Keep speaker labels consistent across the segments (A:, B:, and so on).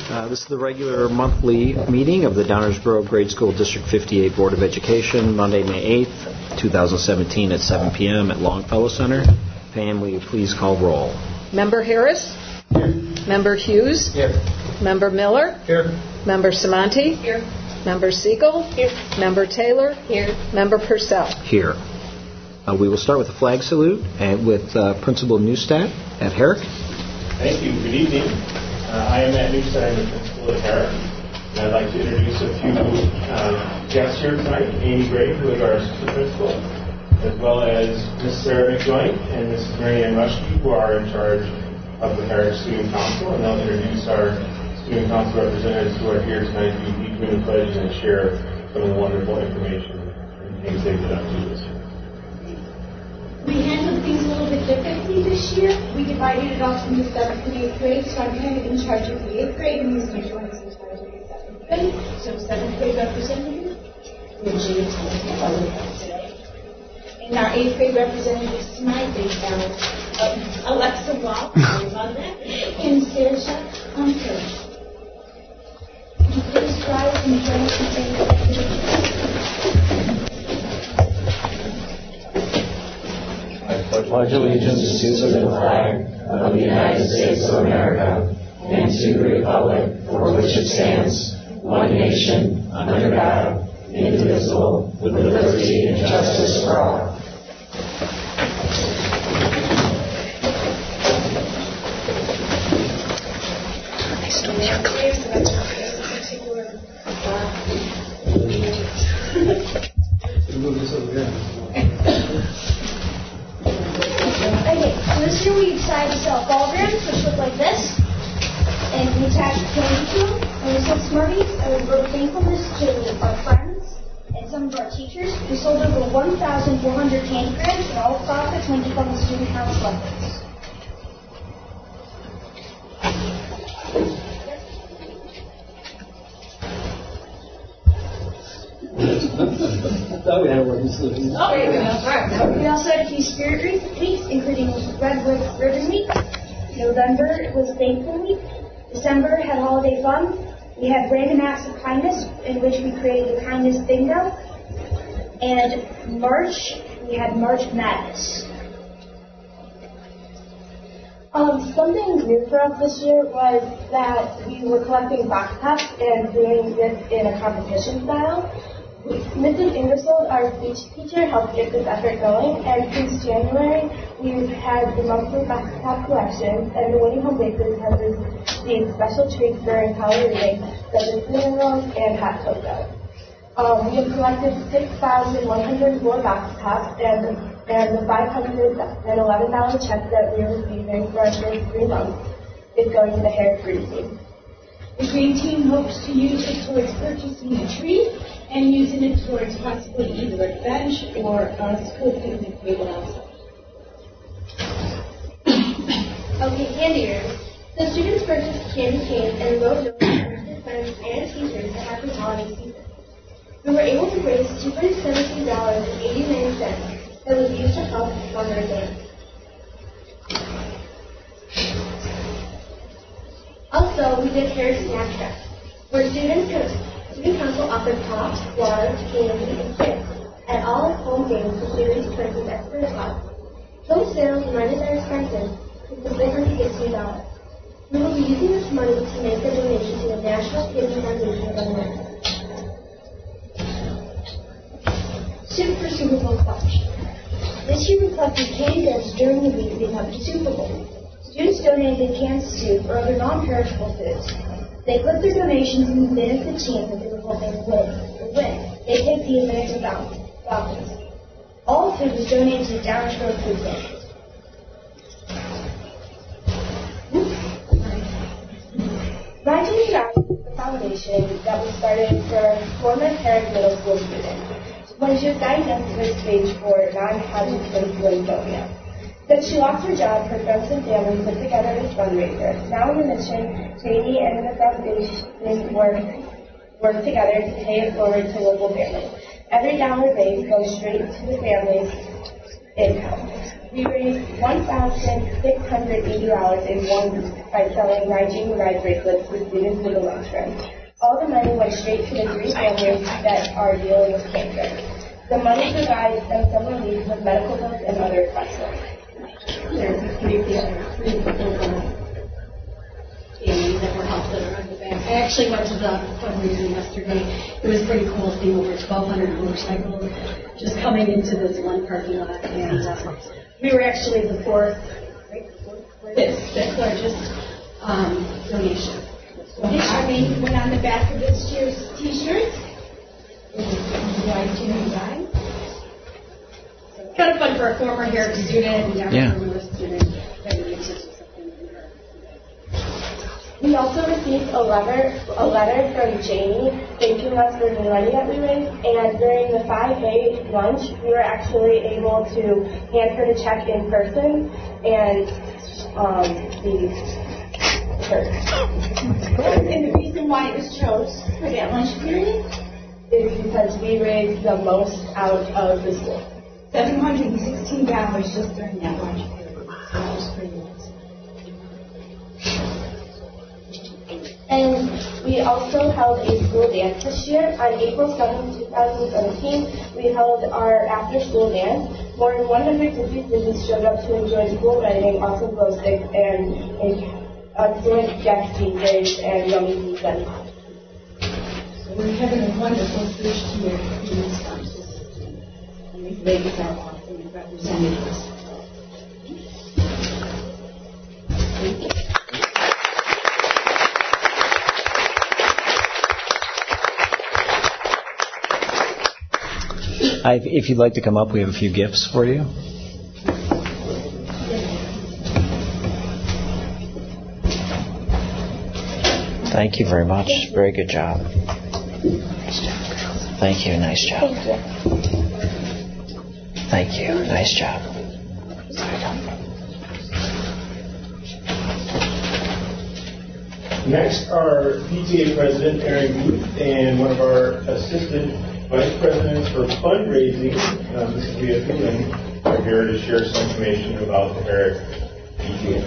A: This is the regular monthly meeting of the Downers Grove Grade School District 58 Board of Education, Monday, May 8th, 2017 at 7 p.m. at Longfellow Center. Pam, will you please call roll?
B: Member Harris?
C: Here.
B: Member Hughes?
C: Here.
B: Member Miller?
C: Here.
B: Member Samanti?
D: Here.
B: Member Siegel?
D: Here.
B: Member Taylor?
D: Here.
B: Member Purcell?
A: Here. We will start with the flag salute and with Principal Neustadt at Herrick.
E: Thank you. Good evening. I am Matt Neustadt, the principal at Herrick. And I'd like to introduce a few guests here tonight. Amy Gray, who is our assistant principal, as well as Ms. Sarah McJoint and Mrs. Mary Ann Rushke, who are in charge of the Herrick Student Council. And they'll introduce our student council representatives who are here tonight to lead the pledge and share some of the wonderful information and things they've been up to this year.
D: We handled things a little bit differently this year. We divided it off into 7th and 8th grade, so I'm kind of in charge of the 8th grade, and Ms. McJoint is in charge of the 7th grade. So 7th grade representative, which is today. And our 8th grade representatives tonight is Alexa Wall, I love that, and Saoirse Hunter. Please rise and join us in saying the
F: I pledge allegiance to the flag of the United States of America and to the republic for which it stands, one nation, under God, indivisible, with liberty and justice for all.
D: Okay, so this year we decided to sell ball bearings, which look like this, and we attached candy to them, and we sold Smarties, and we wrote thankfulness to our friends and some of our teachers. We sold over 1,400 candy grams, and all profits went to fund the student council efforts. We also had a few spirit weeks, including Redwood Ribbon Week. November was Thankful Week. December had Holiday Fun. We had Random Acts of Kindness, in which we created the Kindness Bingo. And March, we had March Madness.
G: Something new for us this year was that we were collecting backpacks and doing this in a competition style. Mrs. Ingersoll, our speech teacher, helped get this effort going, and since January, we've had the monthly backpack collections, and the Winning Home Bakers have received special treats during Halloween, such as cinnamon rolls and hot cocoa. We have collected 6,104 backpacks, and the $511 check that we are receiving for our first 3 months is going to the Herrick Green Team.
H: The Green Team hopes to use it towards purchasing a tree and using it towards possibly either a bench or a school picnic table outside.
D: Okay, candy ears. The students purchased candy canes and wrote notes to friends and teachers to happy holiday season. We were able to raise $217.89 that was used to help fund our game. Also, we did Herrick Snack Fest, where student council offered pop, water, candy, and chips at all home games for students purchased at first class. Home sales minus our expenses was $360. We will be using this money to make a donation to the National Kidney Foundation of America. Soup for Super Bowl Clutch. This year we collected canned goods during the week leading up to Super Bowl. Students donated canned soup or other non-perishable foods. They put their donations in the bin of the team that they were hoping would win. They picked the Atlanta Falcons. All food was donated to the Downers Grove Food Bank. Rising the Rise is the foundation that was started for a former Herrick Middle School student when she was diagnosed with stage 4 non-Hodgkin's lymphoma. Since she lost her job, her friends and family put together this fundraiser. Now the mission, Katie and the foundation work together to pay it forward to local families. Every dollar raised goes straight to the families
G: income. We raised $1,680 in 1 week by selling My Junior Ride bracelets to students in the lunchroom. All the money went straight to the 3 families that are dealing with cancer. The money provides them some relief with medical bills and other expenses.
H: That were helped that are on the back. I actually went to the fundraiser yesterday. It was pretty cool seeing over 1,200 motorcycles just coming into this one parking lot. And we were actually the fifth largest donation.
D: Our name went on the back of this year's T-shirts.
H: Kind of fun for a former Herrick student and a former student.
G: We also received a letter from Jamie thanking us for the money that we raised, and during the 5-day lunch, we were actually able to hand her the check in person and the church.
D: And the reason why it was chose for that lunch period
G: is because we raised the most out of the school.
D: $716 just during that lunch period. So that was pretty nice.
G: And we also held a school dance this year. On April 7, 2017, we held our after-school dance. More than 150 students showed up to enjoy school writing, awesome glow sticks, and excellent guest DJs and yummy pizza.
H: So we're having a wonderful first year in this system. And these ladies are awesome representatives. Thank you.
A: If you'd like to come up, we have a few gifts for you. Thank you very much. Very good job. Thank you. Nice job. Thank you. Nice job.
E: Next, our PTA President, Aaron Booth, and one of our Assistant Vice Presidents for Fundraising, Mrs. Leah Freeland, are here to share some information about the Herrick PTA.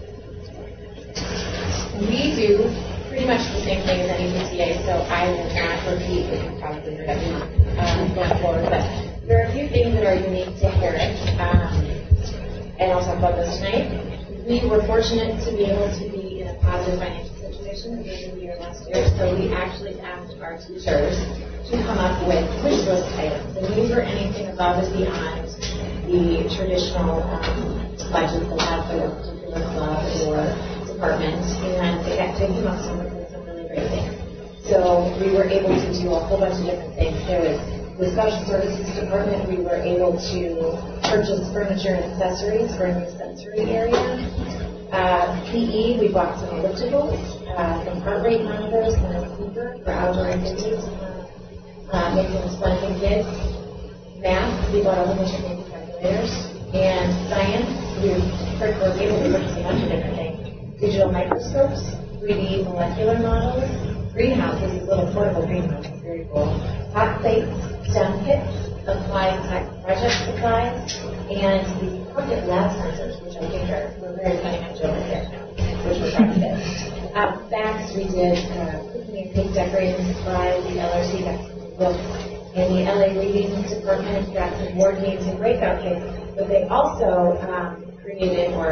C: We do pretty much the same thing as any PTA, so I will not repeat what you've probably heard every month going forward, but there are a few things that are unique to Herrick, and I'll talk about those tonight. We were fortunate to be able to be in a positive financial situation at the end of the year last year, so we actually asked our teachers to come up with wish list items, and these were anything above and beyond the traditional budget they have for their particular club or department, and they came up with some really great things. So we were able to do a whole bunch of different things. There was the special services department. We were able to purchase furniture and accessories for a new sensory area. PE, we bought some ellipticals, some heart rate monitors, and a speaker for outdoor activities. Making things fun for kids. Math, we bought a whole bunch of things, calculators. And science, we were able to purchase a bunch of different things. Digital microscopes, 3D molecular models, greenhouses, little portable greenhouses, very cool. Hot plates, STEM kits, applied tech project supplies, and the pocket lab sensors, which I think we're very funny on Joe here now, which we're proud of it. Bags, we did cooking and cake decorating supplies, the LRC got some books, and the LA Reading Department got some board games and breakout kits, but they also created or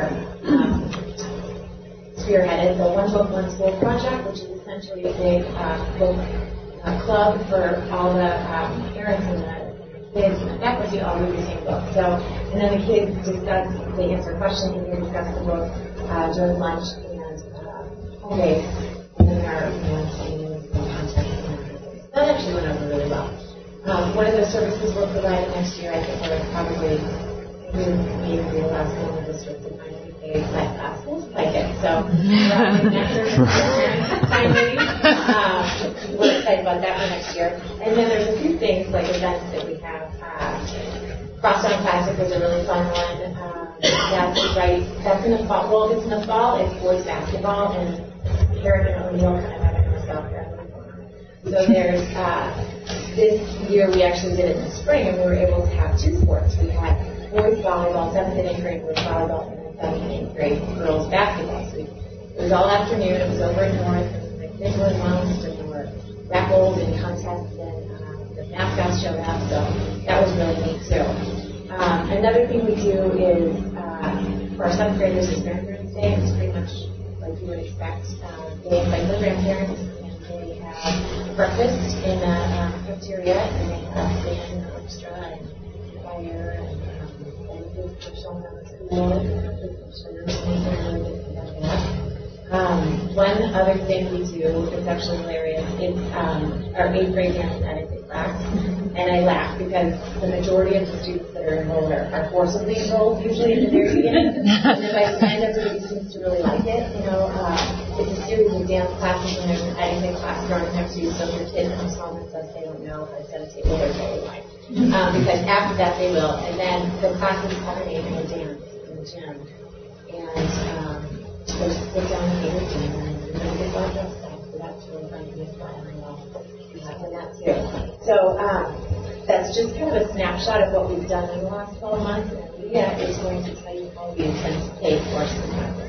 C: spearheaded the One Book, One School project, which is essentially a big book club for all the parents and the kids and the faculty all read the same book. So, and then the kids discuss, they answer questions and they discuss the book during lunch and home days, and then there are trainings and content and everything. So that actually went over really well. One of the services we're providing next year, I think we're probably maybe the last one in the district to finally pay flat classes like it. So finally, we're excited about that for next year. And then there's a few things like events that we have. Crosstown Classic was a really fun one. That's in the fall. Well, if it's in the fall, it's boys basketball, and Herrick and O'Neill kind of have it themselves. So there's this year we actually did it in the spring, and we were able to have 2 sports. We had boys volleyball, 7th and 8th grade boys volleyball, and then 7th and 8th grade girls basketball. So it was all afternoon. It was over in North, and the kids were announced, and there were raffles and contests, and the mascots showed up. So that was really neat too. Another thing we do is for our 7th graders is Grandparents' Day. It's pretty much like you would expect. They invite their grandparents, and they have breakfast in the cafeteria, and they have band and orchestra and choir and food for children at school, and food for swimmers, and things are really good about that. One other thing we do that's actually hilarious is our 8th grade dance and etiquette class. And I laugh because the majority of the students that are enrolled are forcibly enrolled usually in the very beginning. And then by the end, everybody seems to really like it. You know, it's a series of dance classes, and there's an etiquette class thrown in there too. So if your kid comes home and says they don't know how to set a table, they're totally right. Because after that they will. And then the classes culminate in a dance in the gym. And there's a sit down and game routine, and everybody gets all dressed up. So that's really fun for this class. And that too. So that's just kind of a snapshot of what we've done in the last 12 months. And Leah is going to tell you how we intend to pay for September.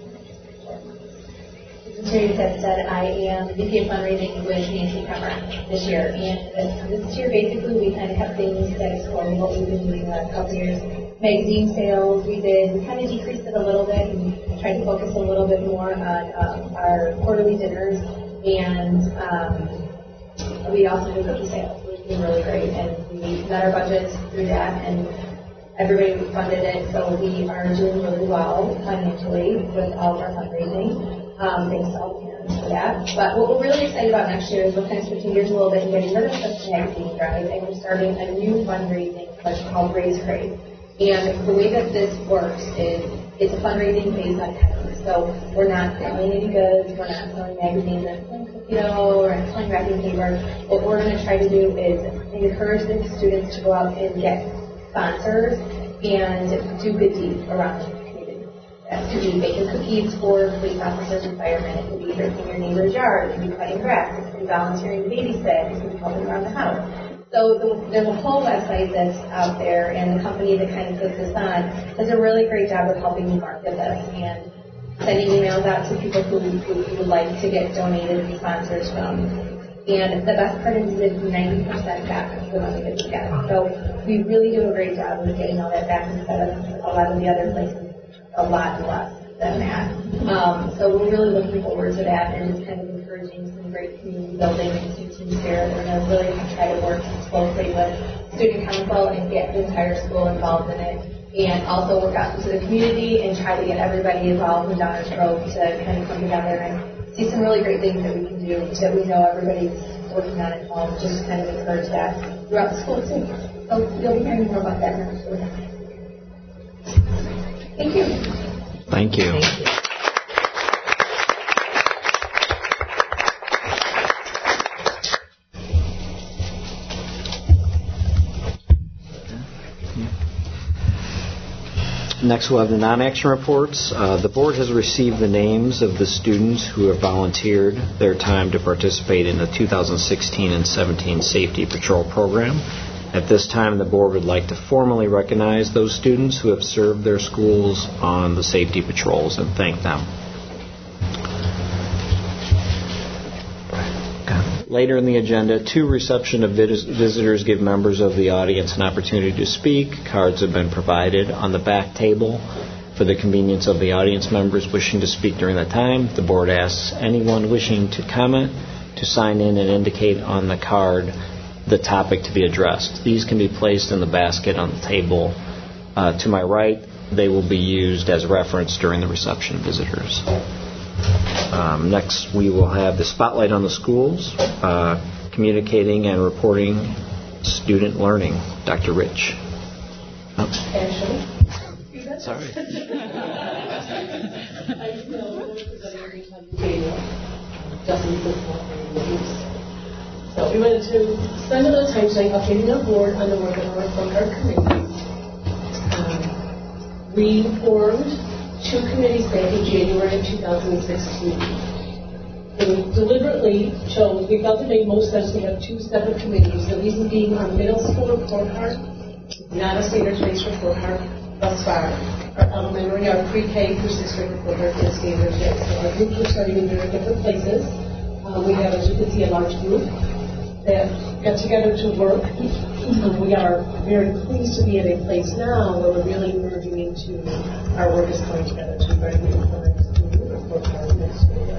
I: As Terry said, I am the VP of fundraising with Nancy Comer this year. And this year, basically, we kind of kept things status quo in what we've been doing the last couple of years. Magazine sales, we kind of decreased it a little bit and tried to focus a little bit more on our quarterly dinners. And we also do cookie sales, which has been really great, and we met our budgets through that, and everybody funded it, so we are doing really well financially with all of our fundraising. Thanks to all the parents for that. But what we're really excited about next year is we're kind of switching gears a little bit and getting rid of the magazine drive, and we're starting a new fundraising push called Raise Crave. And the way that this works is it's a fundraising based on kindness. So we're not selling any goods, we're not selling magazines, we're not selling cookie dough, or selling wrapping paper. What we're going to try to do is encourage the students to go out and get sponsors and do good deeds around the community. That could be baking cookies for police officers and firemen. It could be drinking your neighbor's yard. It could be cutting grass. It could be volunteering to babysit. It could be helping around the house. So there's a whole website that's out there, and the company that kind of puts this on does a really great job of helping you market this and sending emails out to people who would like to get donated sponsors from. And the best part is it's 90% back of the money that we get. So we really do a great job of getting all that back instead of a lot of the other places, a lot less than that. So we're really looking forward to that, and just kind of encouraging some great community building and some team spirit. We're going to really try to work closely with student council and get the entire school involved in it, and also work out into the community and try to get everybody involved in Downers Grove to kind of come together and see some really great things that we can do that we know everybody's working on at home. Just kind of encourage that throughout the school too. So you'll be hearing more about that next week. Thank you.
A: Thank you. Thank you. Next, we'll have the non-action reports. The board has received the names of the students who have volunteered their time to participate in the 2016 and 17 Safety Patrol program. At this time, the board would like to formally recognize those students who have served their schools on the safety patrols and thank them. Later in the agenda, 2 reception of visitors give members of the audience an opportunity to speak. Cards have been provided on the back table for the convenience of the audience members wishing to speak during that time. The board asks anyone wishing to comment to sign in and indicate on the card the topic to be addressed. These can be placed in the basket on the table to my right. They will be used as reference during the reception of visitors. Next, we will have the spotlight on the schools, communicating and reporting student learning. Dr. Rich. Sorry.
J: So we wanted to spend a little time tonight updating our board on the work of our program committees. We formed 2 committees back in January of 2016. And we deliberately chose, we felt it made most sense to have 2 separate committees. The reason being our middle school report card not a standards-based report card thus far. Our elementary, our pre-K through 6th grade report card is standards-based. So our groups are starting in very different places. We have, as you can see, a large group that got together to work. We are very pleased to be at a place now where we're really merging into our work is coming together to be ready to implement the report card next year.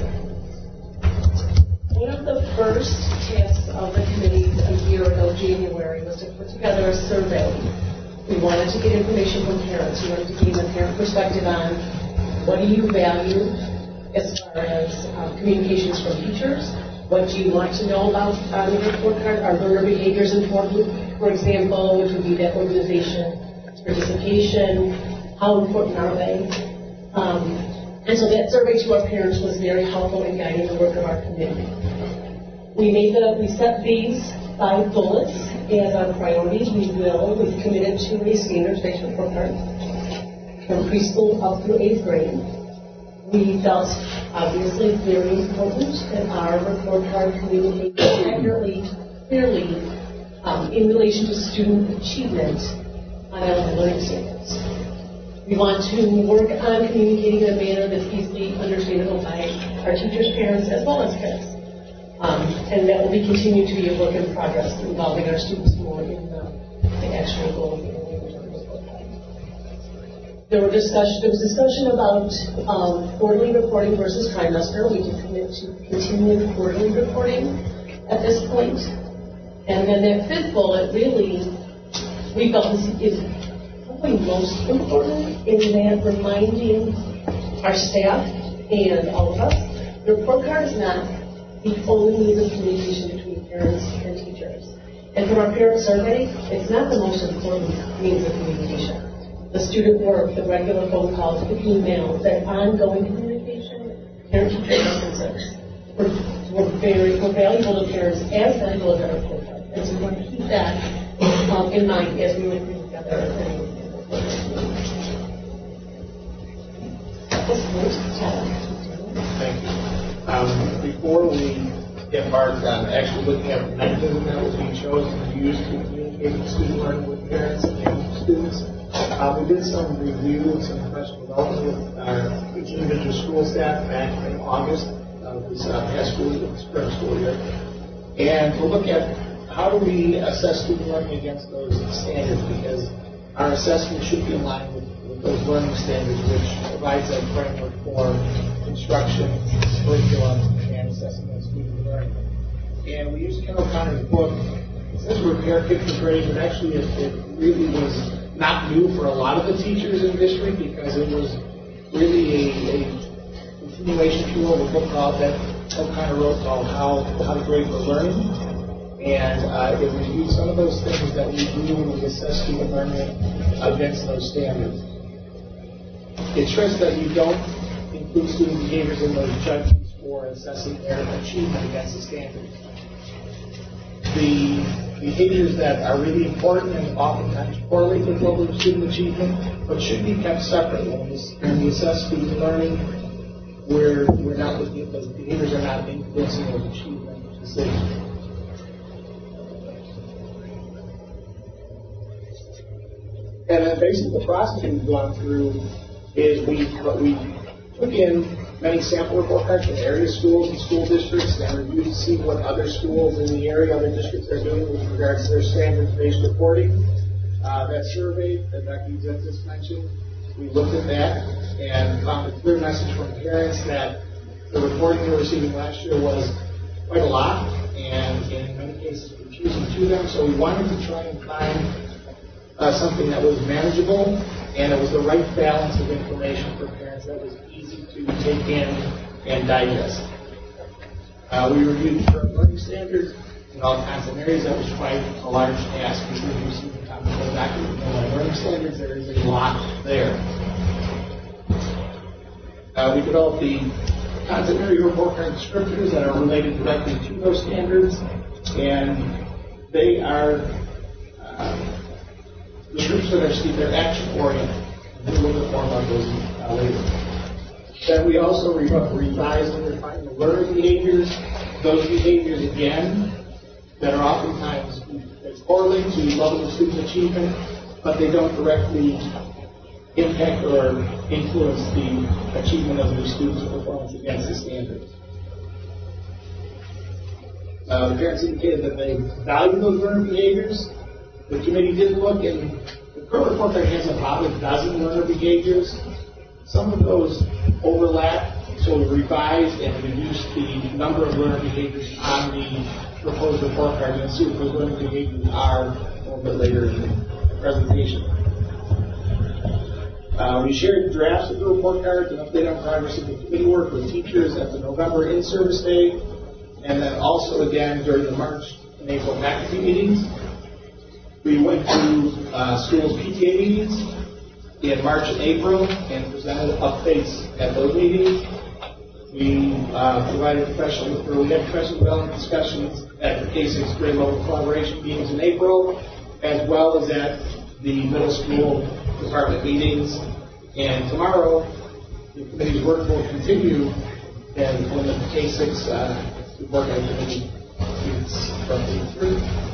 J: One of the first tasks of the committee a year ago, January, was to put together a survey. We wanted to get information from parents. We wanted to gain a parent perspective on what do you value as far as communications from teachers. What do you want to know about the report card? Are learner behaviors important? For example, which would be that organization, participation, how important are they? And so that survey to our parents was very helpful in guiding the work of our committee. We set these 5 bullets as our priorities. We've committed to a standards-based report card from preschool up through 8th grade. We felt obviously very important that our report card communicates accurately, clearly, in relation to student achievement on elementary learning standards. We want to work on communicating in a manner that's easily understandable by our teachers, parents, as well as kids. And that will continue to be a work in progress, involving our students more in the actual goals of the report card. There was discussion about quarterly reporting versus trimester. We did commit to continue quarterly reporting at this point. And then that 5th bullet really, we felt is probably most important in that reminding our staff and all of us, the report card is not the only means of communication between parents and teachers. And from our parent survey, it's not the most important means of communication. The student work, the regular phone calls, the emails, that ongoing communication, parent-teacher references, were valuable to parents as valuable as our report card. And so we want to keep that in mind as we work together.
K: Thank you. Before we embarked on actually looking at the mechanism that was being chosen to use to communicate with student learning with parents and students, we did some review and some professional development with each individual school staff back in August of this past spring school year. And to look at how do we assess student learning against those standards, because our assessment should be in line with those learning standards, which provides a framework for instruction, curriculum, and assessing those student learning. And we used Ken O'Connor's book. It says repair kids for grade, but actually it really was not new for a lot of the teachers in the district, because it was really a continuation, if you will, of a book that O'Connor wrote called How to Grade for Learning. And it reviewed some of those things that we do when we assess student learning against those standards. It stressed that you don't include student behaviors in those judgments for assessing their achievement against the standards. The behaviors that are really important and oftentimes correlate with level of student achievement, but should be kept separate. When we assess student learning, we're not looking at those behaviors, are not influencing those achievement decisions. And then basically the process we've gone through is we took in many sample report cards from area schools and school districts and reviewed to see what other schools in the area, other districts are doing with regards to their standards-based reporting. That survey that Dr. Uzet just mentioned, we looked at that and found a clear message from parents that the reporting they were receiving last year was quite a lot, and in many cases confusing to them. So we wanted to try and find something that was manageable, and it was the right balance of information for parents that was easy to take in and digest. We reviewed current learning standards in all kinds of areas. That was quite a large task, because you see the complicated document on learning standards, there is a lot there. We developed the content area report card descriptors that are related directly to those standards, and they are descriptors that are action-oriented. We'll a little bit more about those later. Then we also revised and refined the learner behaviors. Those behaviors, again, that are oftentimes correlated to level of student achievement, but they don't directly impact or influence the achievement of the students' performance against the standards. The parents indicated that they value those learner behaviors. The committee did look, and the current report card has about a dozen learner behaviors. Some of those overlap, so we revised and reduced the number of learner behaviors on the proposed report card. You'll see what those learner behaviors are a little bit later in the presentation. We shared drafts of the report cards and update on progress of the committee work with teachers at the November in-service day, and then also again during the March and April faculty meetings. We went to schools' PTA meetings in March and April and presented updates at those meetings. We had professional development discussions at the K-6 grade level collaboration meetings in April, as well as at the middle school department meetings. And tomorrow, the committee's work will continue and when the K-6 work activity meets from 3.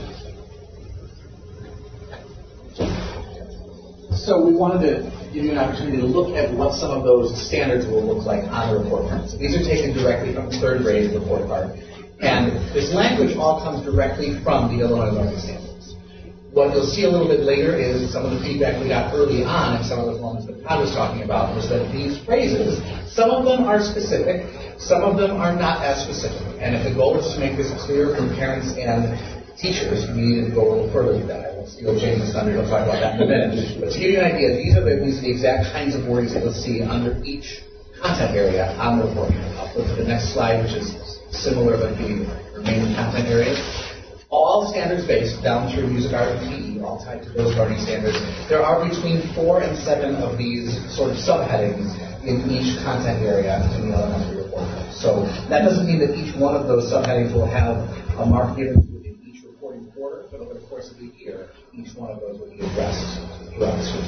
L: So we wanted to give you an opportunity to look at what some of those standards will look like on the report card. So these are taken directly from the 3rd grade report card. And this language all comes directly from the Illinois Learning Standards. What you'll see a little bit later is some of the feedback we got early on in some of those moments that Todd was talking about was that these phrases, some of them are specific, some of them are not as specific. And if the goal is to make this clear from parents and teachers, we needed to go a little further with that. I won't steal James' thunder, he'll talk about that in a minute. But to give you an idea, these are the exact kinds of words that you'll see under each content area on the report. I'll flip to the next slide, which is similar but the remaining content areas. All standards-based, down through music, art, and PE, all tied to those learning standards. There are between 4 and 7 of these sort of subheadings in each content area in the elementary report. So that doesn't mean that each one of those subheadings will have a mark given to it in each reporting quarter, but over the course of the year, each one of those will be addressed throughout the school.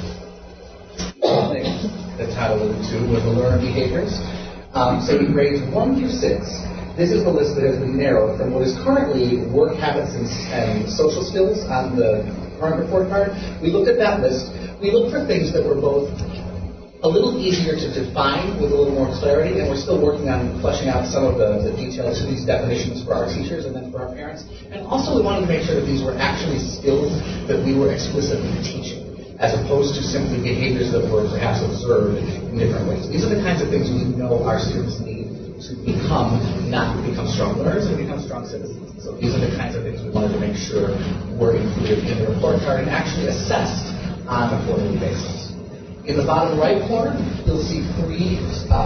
L: One thing that Todd alluded to was the learner behaviors. So in grades 1 through 6, this is the list that has been narrowed from what is currently work habits and social skills on the current report card. We looked at that list. We looked for things that were both a little easier to define with a little more clarity, and we're still working on fleshing out some of the details to these definitions for our teachers and then for our parents. And also we wanted to make sure that these were actually skills that we were explicitly teaching, as opposed to simply behaviors that were perhaps observed in different ways. These are the kinds of things we know our students need to become, not become strong learners, but become strong citizens. So these are the kinds of things we wanted to make sure were included in the report card and actually assessed on a quarterly basis. In the bottom right corner, you'll see 3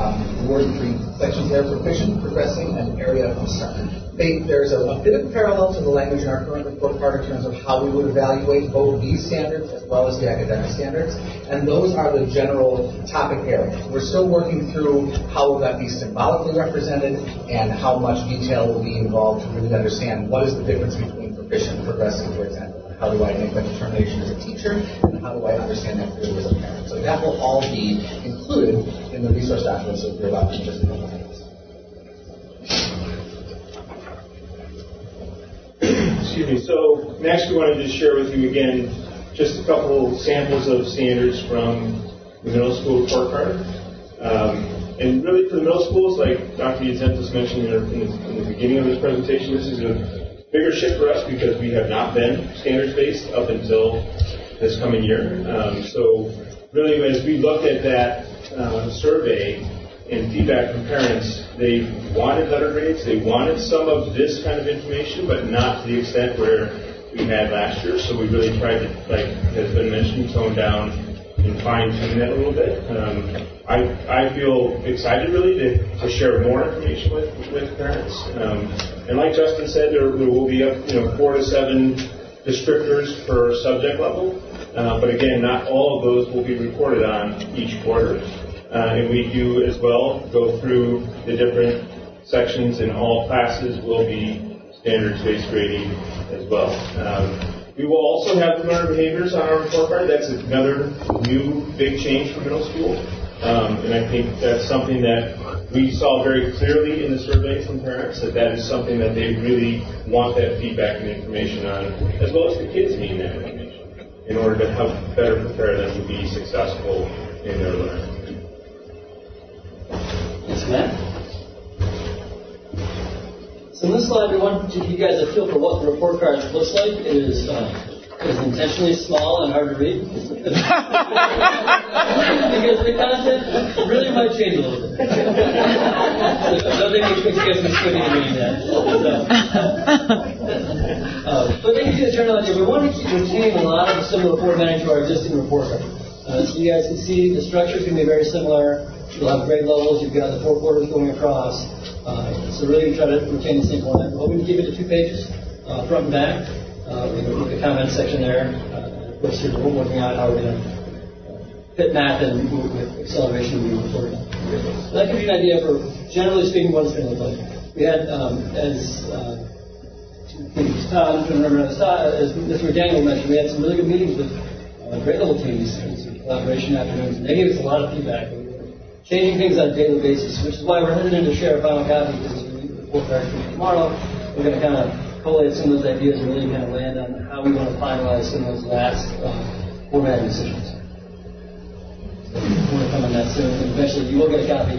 L: sections there: proficient, progressing, and area of concern. There's a bit of parallel to the language in our current report card in terms of how we would evaluate both these standards as well as the academic standards, and those are the general topic areas. We're still working through how will that be symbolically represented and how much detail will be involved to really understand what is the difference between proficient and progressing, for example. How do I make that determination as a teacher, and how do I understand that clearly as a parent? So that will all be included in the resource documents that we're about in just a couple of minutes.
E: Excuse me. So next we wanted to share with you again just a couple samples of standards from the middle school report card. And really for the middle schools, like Dr. Yadzentis mentioned in the beginning of this presentation, this is a bigger shift for us because we have not been standards-based up until this coming year. So really as we looked at that survey and feedback from parents, they wanted letter grades, they wanted some of this kind of information, but not to the extent where we had last year. So we really tried to, like has been mentioned, tone down and fine-tune that a little bit. I feel excited really to share more information with parents. And like Justin said, there will be 4 to 7 descriptors per subject level. But again, not all of those will be reported on each quarter. And we do as well go through the different sections, and all classes will be standards-based grading as well. We will also have the learner behaviors on our report card. That's another new big change for middle school. And I think that's something that we saw very clearly in the survey from parents, that is something that they really want that feedback and information on, as well as the kids needing that information. in order to help better prepare them to be successful in their learning.
M: Yes, Matt? So in this slide, we want to give you guys a feel for what the report card looks like. It is intentionally small and hard to read. Because the content really might change a little bit. So don't make me expect me to reading that. But then you see the general idea. We want to retain a lot of the similar formatting to our existing report card. So you guys can see the structure is going to be very similar. You'll have grade levels. You've got the 4 quarters going across. So really try to retain the same format. We're hoping to keep it to 2 pages, front and back. We look at the comment section there. Of course, we're working out how we're going to fit math and with acceleration we reported on. So that gives you an idea for, generally speaking, what it's going to look like. We had, as Mr. Daniel mentioned, we had some really good meetings with grade level teams and some collaboration afternoons, and they gave us a lot of feedback. We were changing things on a daily basis, which is why we're hesitant to share a final copy, because as we meet with the report card tomorrow, we're going to kind of collate some of those ideas and really kind of land on how we want to finalize some of those last formatting decisions. So more to come on that soon, and eventually you will get a copy.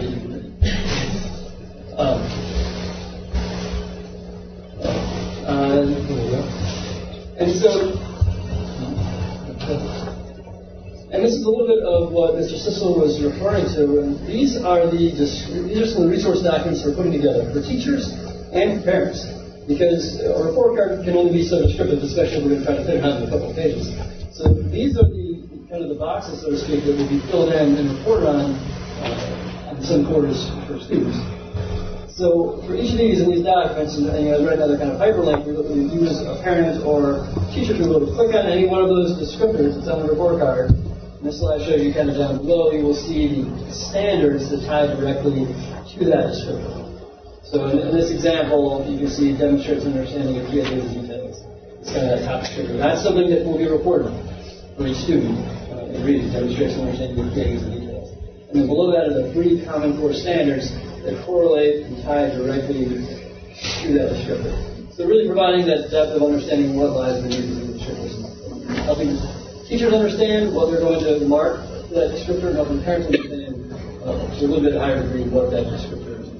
M: And this is a little bit of what Mr. Sissel was referring to. And these are some of the resource documents we're putting together for teachers and for parents. Because a report card can only be so descriptive, especially if we're going to try to fit it on in a couple of pages. So these are the kind of the boxes, so to speak, that will be filled in and reported on some quarters for students. So for each of these in these documents, and I read another kind of hyperlink, we use a parent or teacher to be able to click on any one of those descriptors that's on the report card. And this slide shows you kind of down below, you will see the standards that tie directly to that descriptor. So in this example, you can see it demonstrates an understanding of key ideas and details. It's kind of that top descriptor. That's something that will be reported for each student. It really demonstrates an understanding of key ideas and details. And then below that are the 3 Common Core standards that correlate and tie directly to that descriptor. So really providing that depth of understanding what lies beneath the descriptors, helping teachers understand what they're going to mark for that descriptor, and helping parents understand to a little bit higher degree what that descriptor is.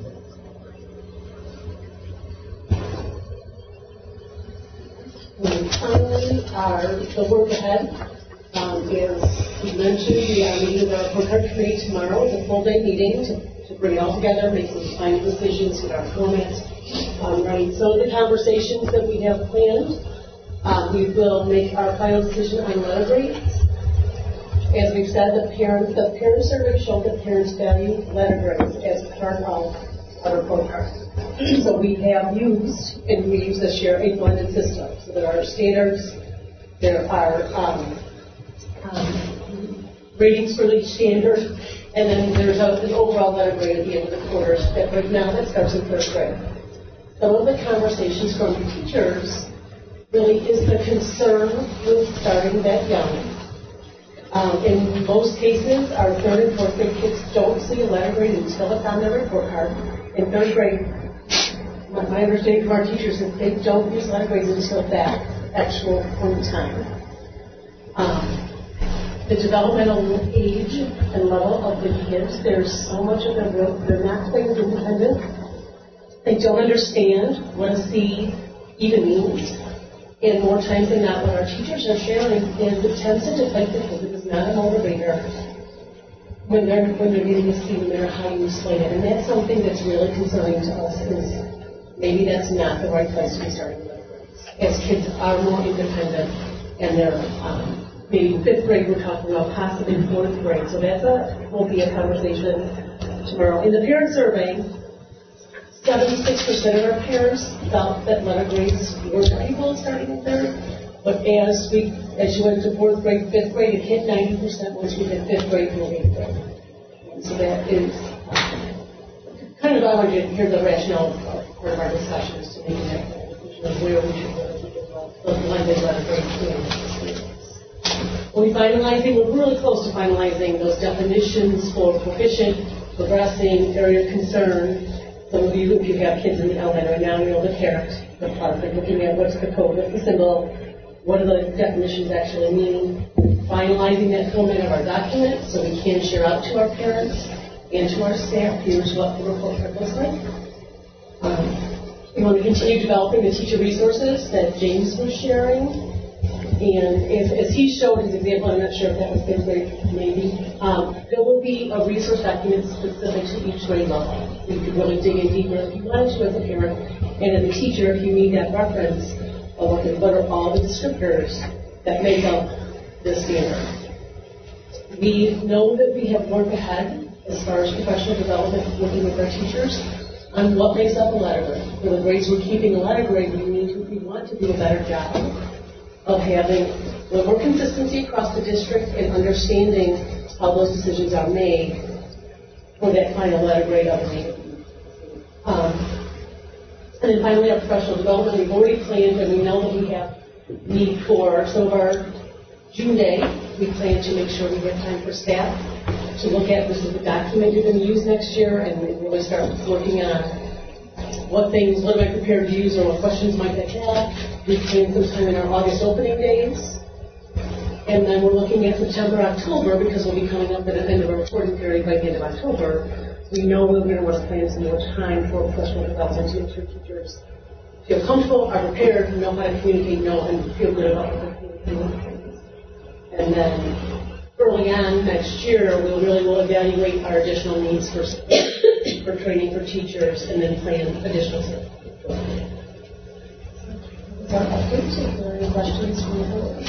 J: Finally, the work ahead. As we mentioned, we are meeting with our report card committee tomorrow. It's a full-day meeting to bring it all together, make some final decisions, get our formats right. So the conversations that we have planned, we will make our final decision on letter grades. As we've said, the parent survey showed that parents value letter grades as part of our report card. So we have used, and we use this year, a blended system. So there are standards, there are ratings for each standard, and then there's an overall letter grade at the end of the quarter. Right now, that starts in 3rd grade. Some of the conversations from the teachers really is the concern with starting that young. In most cases, our 3rd and 4th grade kids don't see a letter grade until it's on their report card. In 3rd grade, my understanding from our teachers is they don't use letter grades until that actual point in time. The developmental age and level of the kids, there's so much of them, they're not quite as independent. They don't understand what a C even means. And more times than not, what our teachers are sharing is it tends to deflate the kid. It is not a motivator when they're getting a C, no matter how you explain it. And that's something that's really concerning to us is maybe that's not the right place to be starting with. As kids are more independent and they're maybe in 5th grade, we're talking about possibly 4th grade. So will be a conversation tomorrow. In the parent survey, 76% of our parents felt that letter grades were valuable starting in 3rd. But as you went to 4th grade, 5th grade, it hit 90% once we hit 5th grade and 8th grade. And so that is kind of, I wanted to hear the rationale of part of our discussions to make that decision of where we should go with the blended letter grade. We're really close to finalizing those definitions for proficient, progressing, area of concern. Some of you, if you have kids in the elementary now, you know the parent, the part. They're looking at what's the code, what's the symbol, what do the definitions actually mean, finalizing that format of our document so we can share out to our parents and to our staff, here's what the report card looks like. We want to continue developing the teacher resources that James was sharing. And as he showed his example, I'm not sure if that was fifth grade, maybe, there will be a resource document specific to each grade level. You could really dig in deeper if you wanted to as a parent, and as a teacher, if you need that reference of what are all the descriptors that make up this standard. We know that we have work ahead as far as professional development, working with our teachers on what makes up a letter grade. For the grades we're keeping a letter grade, we want to do a better job of having more consistency across the district and understanding how those decisions are made for that final letter grade of the and then finally, our professional development. We've already planned, and we know that we have need for some of our June Day. We plan to make sure we have time for staff to look at this is the document you're going to use next year, and really start working on what am I prepared to use, or what questions might I have. We plan some time in our August opening days. And then we're looking at September, October, because we'll be coming up at the end of our reporting period by the end of October. We know we're going to want to plan some more time for professional development to ensure teachers feel comfortable, are prepared, know how to communicate, and feel good about what they're communicating. And then early on next year, we'll evaluate our additional needs for training for teachers, and then plan additional support. Any questions from the board?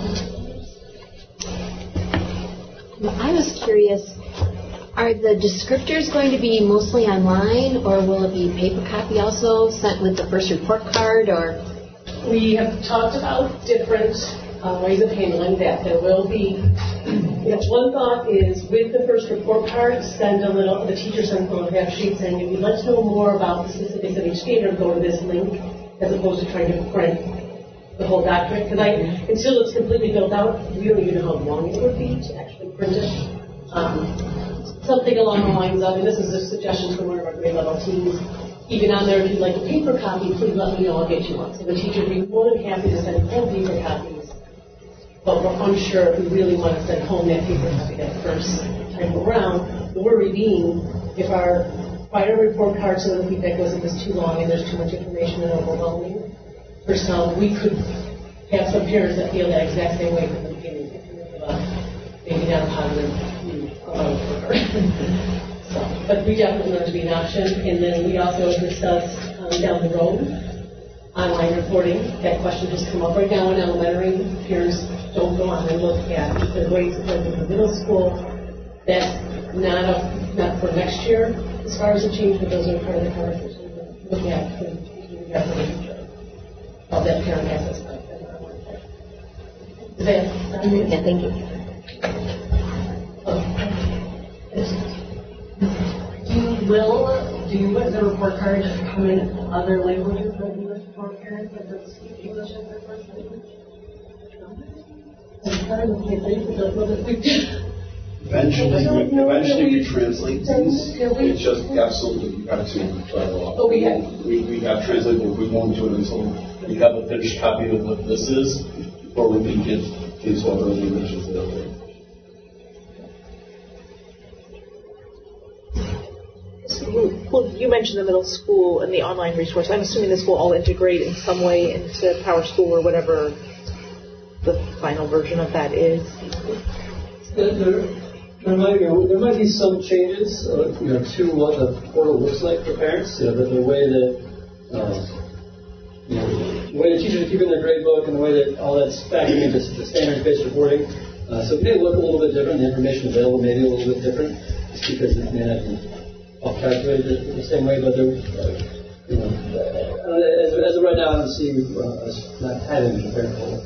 N: I was curious, are the descriptors going to be mostly online, or will it be paper copy also sent with the first report card? Or
J: we have talked about different ways of handling that. There will be, one thought is with the first report card, the teacher sends a little half sheet saying, if you'd like to know more about the specifics of each standard, go to this link, as opposed to trying to print the whole document. Because until it's completely built out, we don't even know how long it would be to actually print it. Something along the lines of, and this is a suggestion from one of our grade level teams, even on there, if you'd like a paper copy, please let me know, I'll get you one. So the teacher would be more than happy to send home paper copies, but we're unsure if we really want to send home that paper copy that first time around. The worry being, if our prior report card, so the feedback was it was too long and there's too much information and overwhelming, for some, we could have some parents that feel that exact same way from the beginning, maybe not a positive but we definitely want it to be an option. And then we also discussed down the road online reporting. That question has come up right now in elementary. Parents don't go on and look at the grades in the middle school. That's not for next year as far as the change, but those are part of the conversation. Looking at the future of that parent access.
N: Yeah, thank you.
J: Do the report card come in other languages that English for parents that don't speak English as their first language?
O: Eventually we translate these. It's just absolutely you have to try to walk.
J: Oh,
O: we have translated, but we won't do it until we have a finished copy of what this is, before we can get these other languages that are there.
P: Well, you mentioned the middle school and the online resource. I'm assuming this will all integrate in some way into PowerSchool or whatever the final version of that is.
M: There might be some changes, to what the portal looks like for parents. The way that the way the teachers are keeping their grade book and the way that all that's factoring into the standards-based reporting. So it may look a little bit different. The information available may be a little bit different, just because it may not be all calculated the same way. But as of right now, I don't see us not having a parent portal.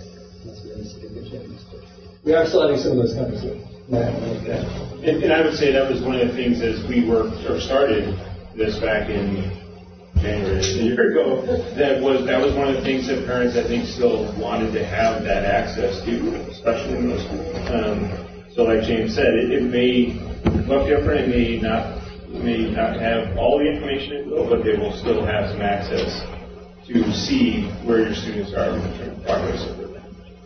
M: We are still having some of those conversations.
E: And I would say that was one of the things as we worked or started this back in January, a year ago, that was one of the things that parents, I think, still wanted to have that access to, especially in middle school. So like James said, it may look different, it may not have all the information in it, but they will still have some access to see where your students are in terms of progress of their language.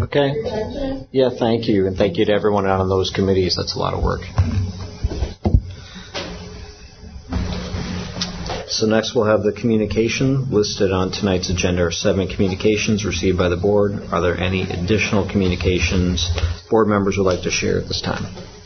A: Okay. Yeah, thank you. And thank you to everyone on those committees. That's a lot of work. So next we'll have the communication. Listed on tonight's agenda are 7 communications received by the board. Are there any additional communications board members would like to share at this time?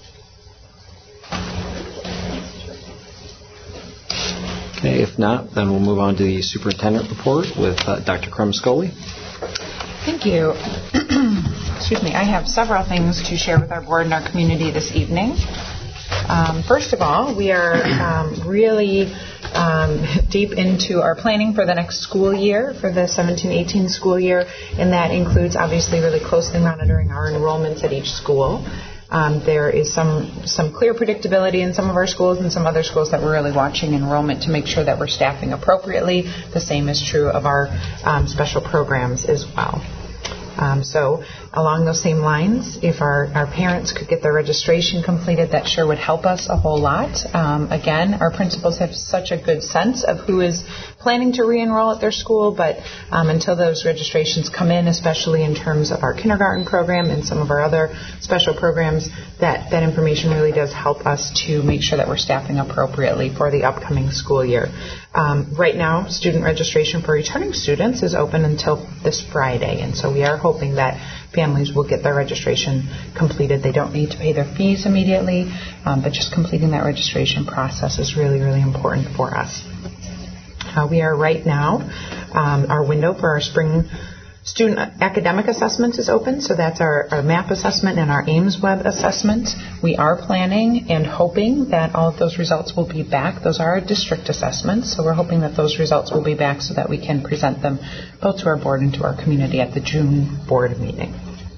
A: Okay, if not, then we'll move on to the superintendent report with Dr. Kremskoli.
Q: Thank you. Excuse me. I have several things to share with our board and our community this evening. First of all, we are really deep into our planning for the next school year, for the 17-18 school year, and that includes obviously really closely monitoring our enrollments at each school. There is some clear predictability in some of our schools and some other schools that we're really watching enrollment to make sure that we're staffing appropriately. The same is true of our special programs as well. So along those same lines, if our parents could get their registration completed, that sure would help us a whole lot. Again, our principals have such a good sense of who is planning to re-enroll at their school, but until those registrations come in, especially in terms of our kindergarten program and some of our other special programs, that information really does help us to make sure that we're staffing appropriately for the upcoming school year. Right now, student registration for returning students is open until this Friday, and so we are hoping that families will get their registration completed. They don't need to pay their fees immediately, but just completing that registration process is really, really important for us. We are right now, our window for our spring student academic assessments is open, so that's our MAP assessment and our Ames Web assessment. We are planning and hoping that all of those results will be back. Those are our district assessments, so we're hoping that those results will be back so that we can present them both to our board and to our community at the June board meeting.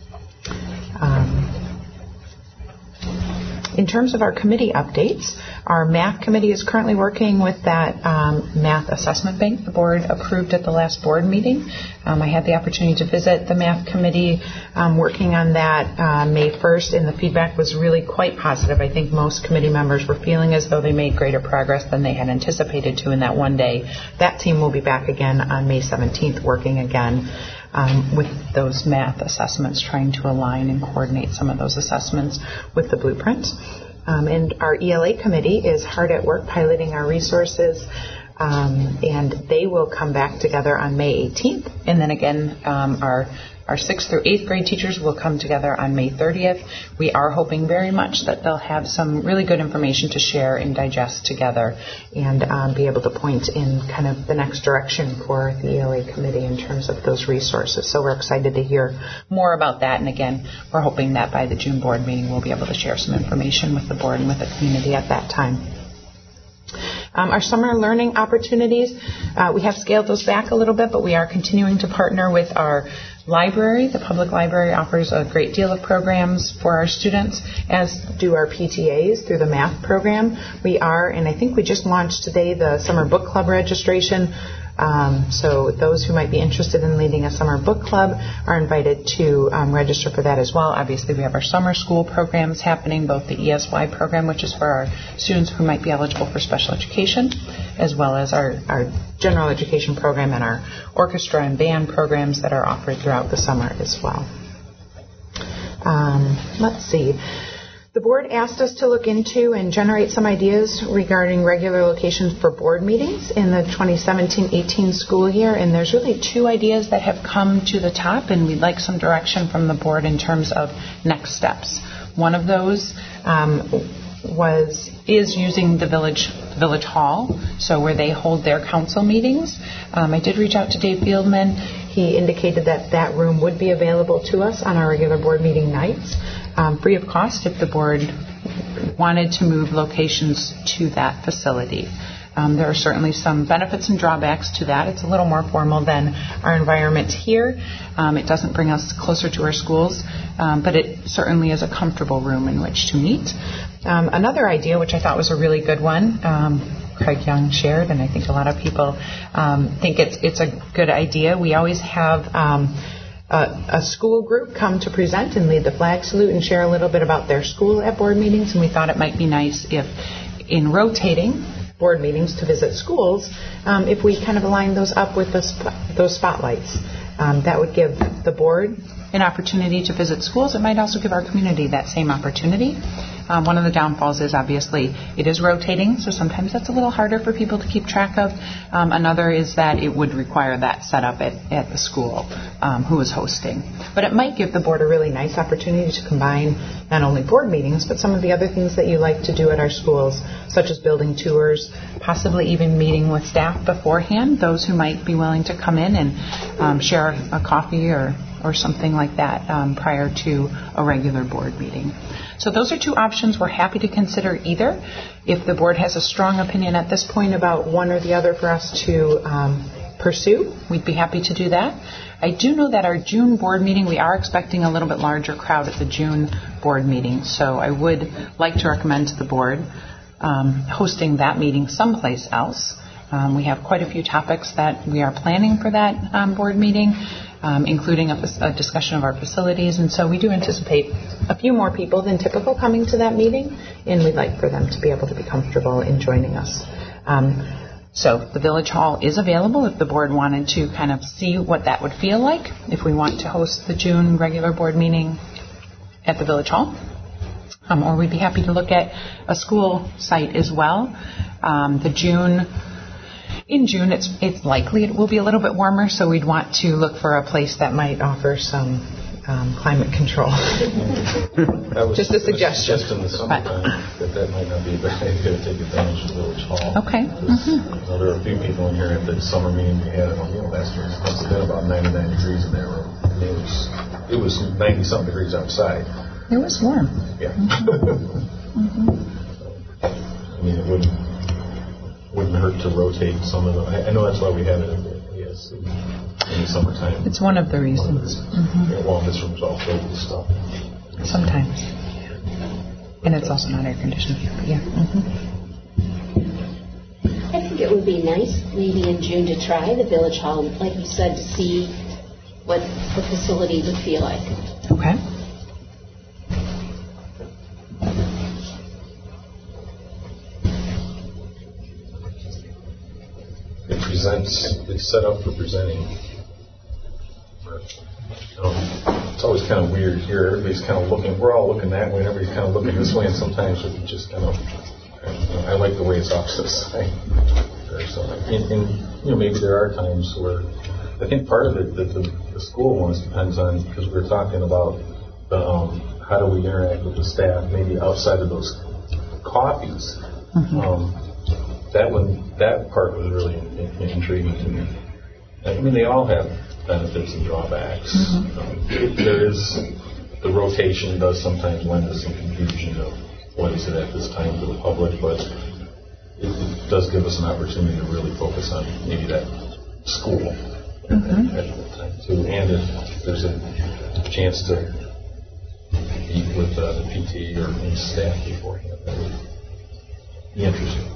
Q: In terms of our committee updates, our math committee is currently working with that math assessment bank the board approved at the last board meeting. I had the opportunity to visit the math committee working on that May 1st, and the feedback was really quite positive. I think most committee members were feeling as though they made greater progress than they had anticipated to in that one day. That team will be back again on May 17th working again with those math assessments, trying to align and coordinate some of those assessments with the blueprints. And our ELA committee is hard at work piloting our resources, and they will come back together on May 18th. And then again, our 6th through 8th grade teachers will come together on May 30th. We are hoping very much that they'll have some really good information to share and digest together and be able to point in kind of the next direction for the ELA committee in terms of those resources. So we're excited to hear more about that. And again, we're hoping that by the June board meeting, we'll be able to share some information with the board and with the community at that time. Our summer learning opportunities, we have scaled those back a little bit, but we are continuing to partner with our library. The public library offers a great deal of programs for our students, as do our PTAs through the math program. We are, and I think we just launched today, the summer book club registration. So those who might be interested in leading a summer book club are invited to register for that as well. Obviously, we have our summer school programs happening, both the ESY program, which is for our students who might be eligible for special education, as well as our general education program and our orchestra and band programs that are offered throughout the summer as well. Let's see. The board asked us to look into and generate some ideas regarding regular locations for board meetings in the 2017-18 school year, and there's really 2 ideas that have come to the top, and we'd like some direction from the board in terms of next steps. One of those is using the village hall, so where they hold their council meetings. I did reach out to Dave Fieldman. He indicated that that room would be available to us on our regular board meeting nights, free of cost if the board wanted to move locations to that facility. There are certainly some benefits and drawbacks to that. It's a little more formal than our environment here. It doesn't bring us closer to our schools, but it certainly is a comfortable room in which to meet. Another idea, which I thought was a really good one, Craig Young shared, and I think a lot of people think it's a good idea. We always have a school group come to present and lead the flag salute and share a little bit about their school at board meetings, and we thought it might be nice if, in rotating board meetings to visit schools, if we kind of align those up with those spotlights. That would give the board an opportunity to visit schools, it might also give our community that same opportunity. One of the downfalls is obviously it is rotating, so sometimes that's a little harder for people to keep track of. Another is that it would require that setup at the school who is hosting. But it might give the board a really nice opportunity to combine not only board meetings, but some of the other things that you like to do at our schools, such as building tours, possibly even meeting with staff beforehand, those who might be willing to come in and share a coffee or something like that prior to a regular board meeting. So those are two options. We're happy to consider either. If the board has a strong opinion at this point about one or the other for us to pursue, we'd be happy to do that. I do know that our June board meeting, we are expecting a little bit larger crowd at the June board meeting, so I would like to recommend to the board hosting that meeting someplace else. We have quite a few topics that we are planning for that board meeting, including a discussion of our facilities, and so we do anticipate a few more people than typical coming to that meeting, and we'd like for them to be able to be comfortable in joining us. So the Village Hall is available if the board wanted to kind of see what that would feel like if we want to host the June regular board meeting at the Village Hall. Or we'd be happy to look at a school site as well. In June, it's likely it will be a little bit warmer, so we'd want to look for a place that might offer some climate control. Just a suggestion.
R: Just in the summertime, that might not be a bad idea to take advantage of the Village Hall.
Q: Okay.
R: There were a few people in here at the summer meeting we had last year. It must have been about 99 degrees in that room. It was 90-something degrees outside.
Q: It was warm.
R: Yeah. I mean, it wouldn't hurt to rotate some of them. I know that's why we have it in the summertime.
Q: It's one of the reasons.
R: Well, this room's all filled with stuff.
Q: Sometimes. And it's also not air conditioned here, but yeah.
N: I think it would be nice maybe in June to try the Village Hall, like you said, to see what the facility would feel like.
Q: Okay.
R: It's set up for presenting. It's always kind of weird here. Everybody's kind of looking, we're all looking that way, and everybody's kind of looking this way, and sometimes we just kind of, I like the way it's off to the side. And maybe there are times where, I think part of it, the school ones depends on, because we're talking about how do we interact with the staff, maybe outside of those coffees. That part was really intriguing to me. I mean, they all have benefits and drawbacks. The rotation does sometimes lend to some confusion of what is it at this time for the public, but it does give us an opportunity to really focus on maybe that school at that time too. And if there's a chance to meet with the PT or any staff beforehand, that would be interesting.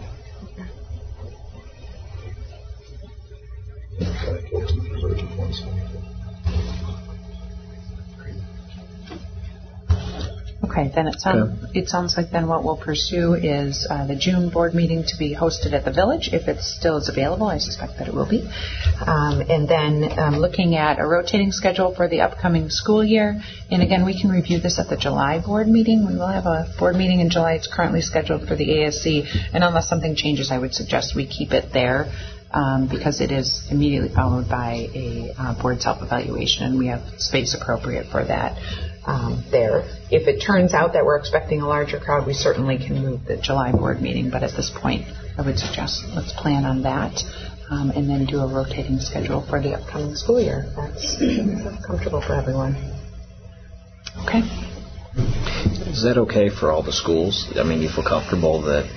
Q: Okay, then it sounds like then what we'll pursue is the June board meeting to be hosted at the Village, if it still is available. I suspect that it will be. And then looking at a rotating schedule for the upcoming school year. And again, we can review this at the July board meeting. We will have a board meeting in July. It's currently scheduled for the ASC. And unless something changes, I would suggest we keep it there. Because it is immediately followed by a board self-evaluation, and we have space appropriate for that there. If it turns out that we're expecting a larger crowd, we certainly can move the July board meeting, but at this point, I would suggest let's plan on that and then do a rotating schedule for the upcoming school year. That's comfortable for everyone. Okay.
A: Is that okay for all the schools? I mean, you feel comfortable that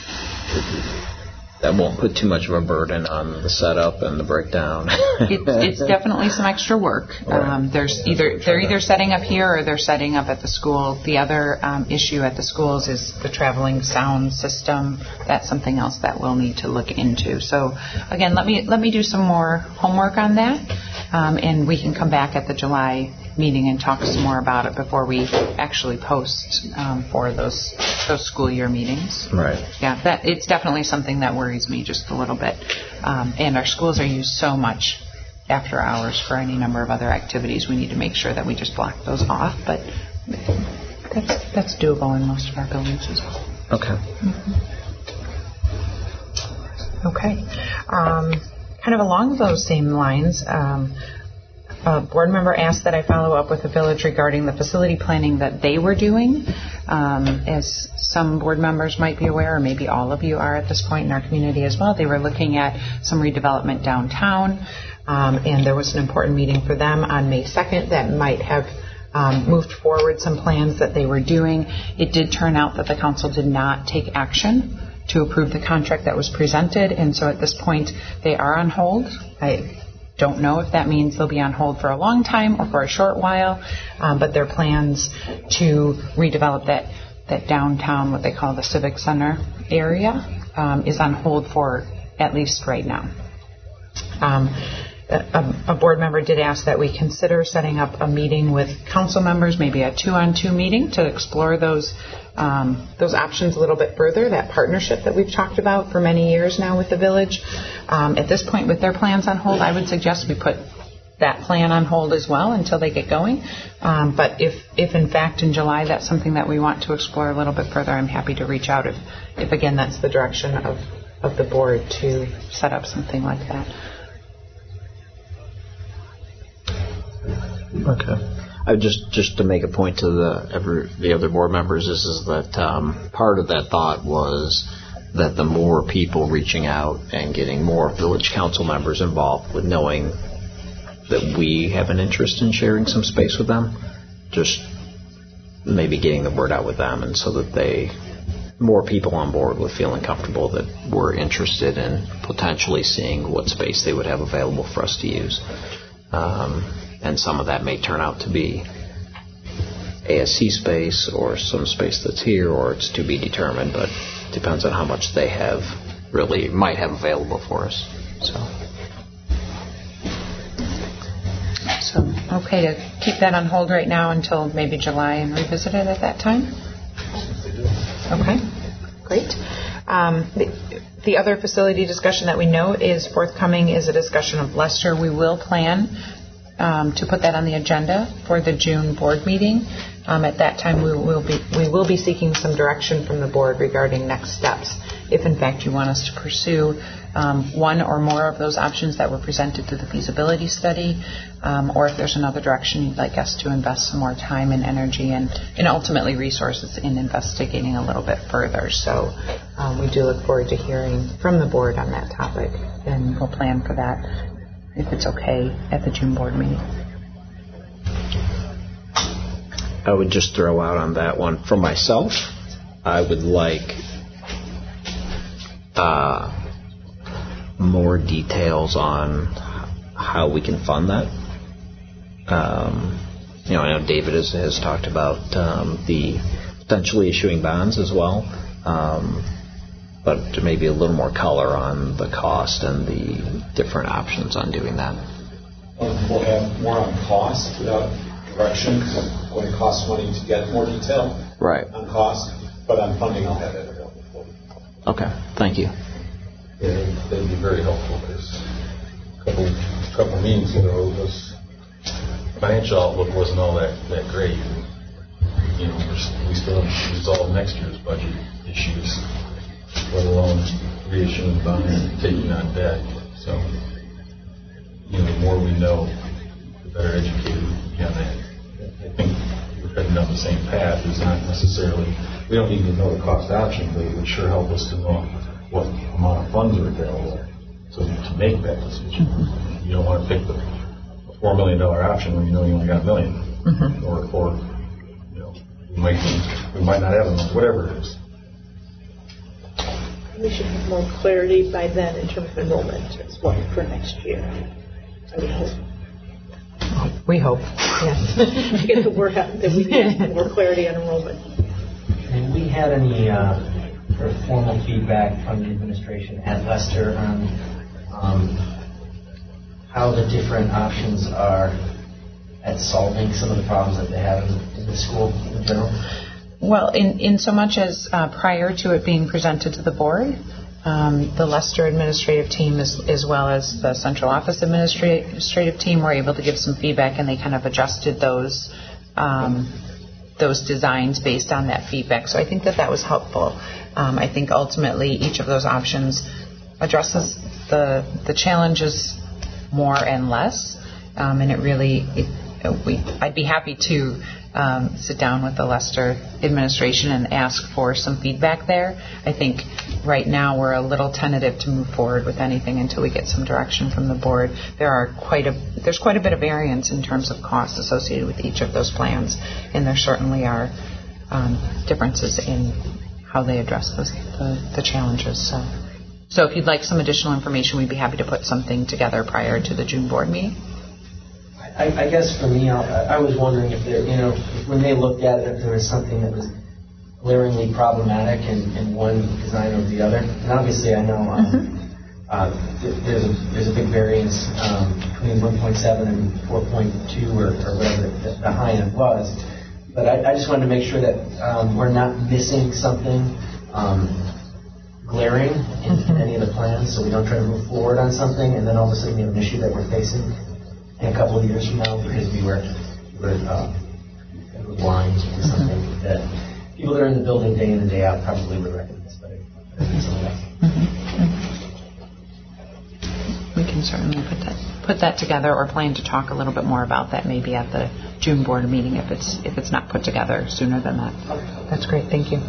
A: that won't put too much of a burden on the setup and the breakdown?
Q: It's definitely some extra work.
A: Right.
Q: They're either setting up here or they're setting up at the school. The other issue at the schools is the traveling sound system. That's something else that we'll need to look into. So again, let me do some more homework on that, and we can come back at the July meeting and talk some more about it before we actually post for those school year meetings.
A: Right.
Q: Yeah, it's definitely something that worries me just a little bit. And our schools are used so much after hours for any number of other activities. We need to make sure that we just block those off, but that's doable in most of our buildings as well.
A: Okay.
Q: Okay. Kind of along those same lines, a board member asked that I follow up with the village regarding the facility planning that they were doing. As some board members might be aware, or maybe all of you are at this point in our community as well, they were looking at some redevelopment downtown, and there was an important meeting for them on May 2nd that might have moved forward some plans that they were doing. It did turn out that the council did not take action to approve the contract that was presented, and so at this point they are on hold. I don't know if that means they'll be on hold for a long time or for a short while, but their plans to redevelop that downtown, what they call the Civic Center area, is on hold for at least right now. A board member did ask that we consider setting up a meeting with council members, maybe a 2-on-2 meeting, to explore those options a little bit further, that partnership that we've talked about for many years now with the village. At this point, with their plans on hold, I would suggest we put that plan on hold as well until they get going. But if in fact in July that's something that we want to explore a little bit further, I'm happy to reach out if again that's the direction of the board to set up something like that.
A: Okay. Just to make a point to the other board members, is that part of that thought was that the more people reaching out and getting more village council members involved with knowing that we have an interest in sharing some space with them, just maybe getting the word out with them, and so that more people on board with feeling comfortable that we're interested in potentially seeing what space they would have available for us to use. And some of that may turn out to be ASC space or some space that's here, or it's to be determined, but depends on how much they might have available for us.
Q: So, okay, to keep that on hold right now until maybe July and revisit it at that time? Okay, great. The other facility discussion that we know is forthcoming is a discussion of Lester. We will plan to put that on the agenda for the June board meeting. At that time, we will be seeking some direction from the board regarding next steps. If in fact you want us to pursue one or more of those options that were presented through the feasibility study, or if there's another direction you'd like us to invest some more time and energy and ultimately resources in investigating a little bit further. So we do look forward to hearing from the board on that topic, and we'll plan for that, if it's okay, at the June board meeting.
A: I would just throw out on that one, for myself, I would like more details on how we can fund that. I know David has talked about the potentially issuing bonds as well, but maybe a little more color on the cost and the different options on doing that.
S: We'll have more on cost without direction, when it costs money to get more detail on cost, but on funding I'll have that available for you.
A: Okay, thank you.
R: Yeah, that'd be very helpful, because a couple meetings ago, financial outlook wasn't all that great. We still haven't resolved next year's budget issues, let alone reissuing the bond and taking on debt. So, the more we know, the better educated we can be on that. I think we're heading down the same path. It's not necessarily, we don't need to know the cost option, but it would sure help us to know what amount of funds are available to make that decision. You don't want to pick the $4 million option when you know you only got $1 million, or we might not have enough, whatever it is.
P: We should have more clarity by then in terms of enrollment as well for next year. I would hope.
Q: We hope, yes.
P: To get the word out that we need more clarity on enrollment.
T: Have we had any sort of formal feedback from the administration at Lester on how the different options are at solving some of the problems that they have in the school in general?
Q: Well, in so much as prior to it being presented to the board, the Leicester administrative team as well as the central office administrative team were able to give some feedback, and they kind of adjusted those designs based on that feedback. So I think that was helpful. I think ultimately each of those options addresses the challenges more and less, and it really, I'd be happy to sit down with the Leicester administration and ask for some feedback there. I think right now we're a little tentative to move forward with anything until we get some direction from the board. There's quite a bit of variance in terms of costs associated with each of those plans, and there certainly are differences in how they address the challenges. So if you'd like some additional information, we'd be happy to put something together prior to the June board meeting.
T: I guess for me, I was wondering if there, when they looked at it, if there was something that was glaringly problematic in one design over the other. And obviously, I know there's a big variance between 1.7 and 4.2 or whatever the high end was. But I just wanted to make sure that we're not missing something glaring in any of the plans, so we don't try to move forward on something and then all of a sudden we have an issue that we're facing in a couple of years from now because we were blind to something that people that are in the building day in and day out probably would recognize better.
Q: We can certainly put that together, or plan to talk a little bit more about that maybe at the June board meeting if it's not put together sooner than that. That's great. Thank you.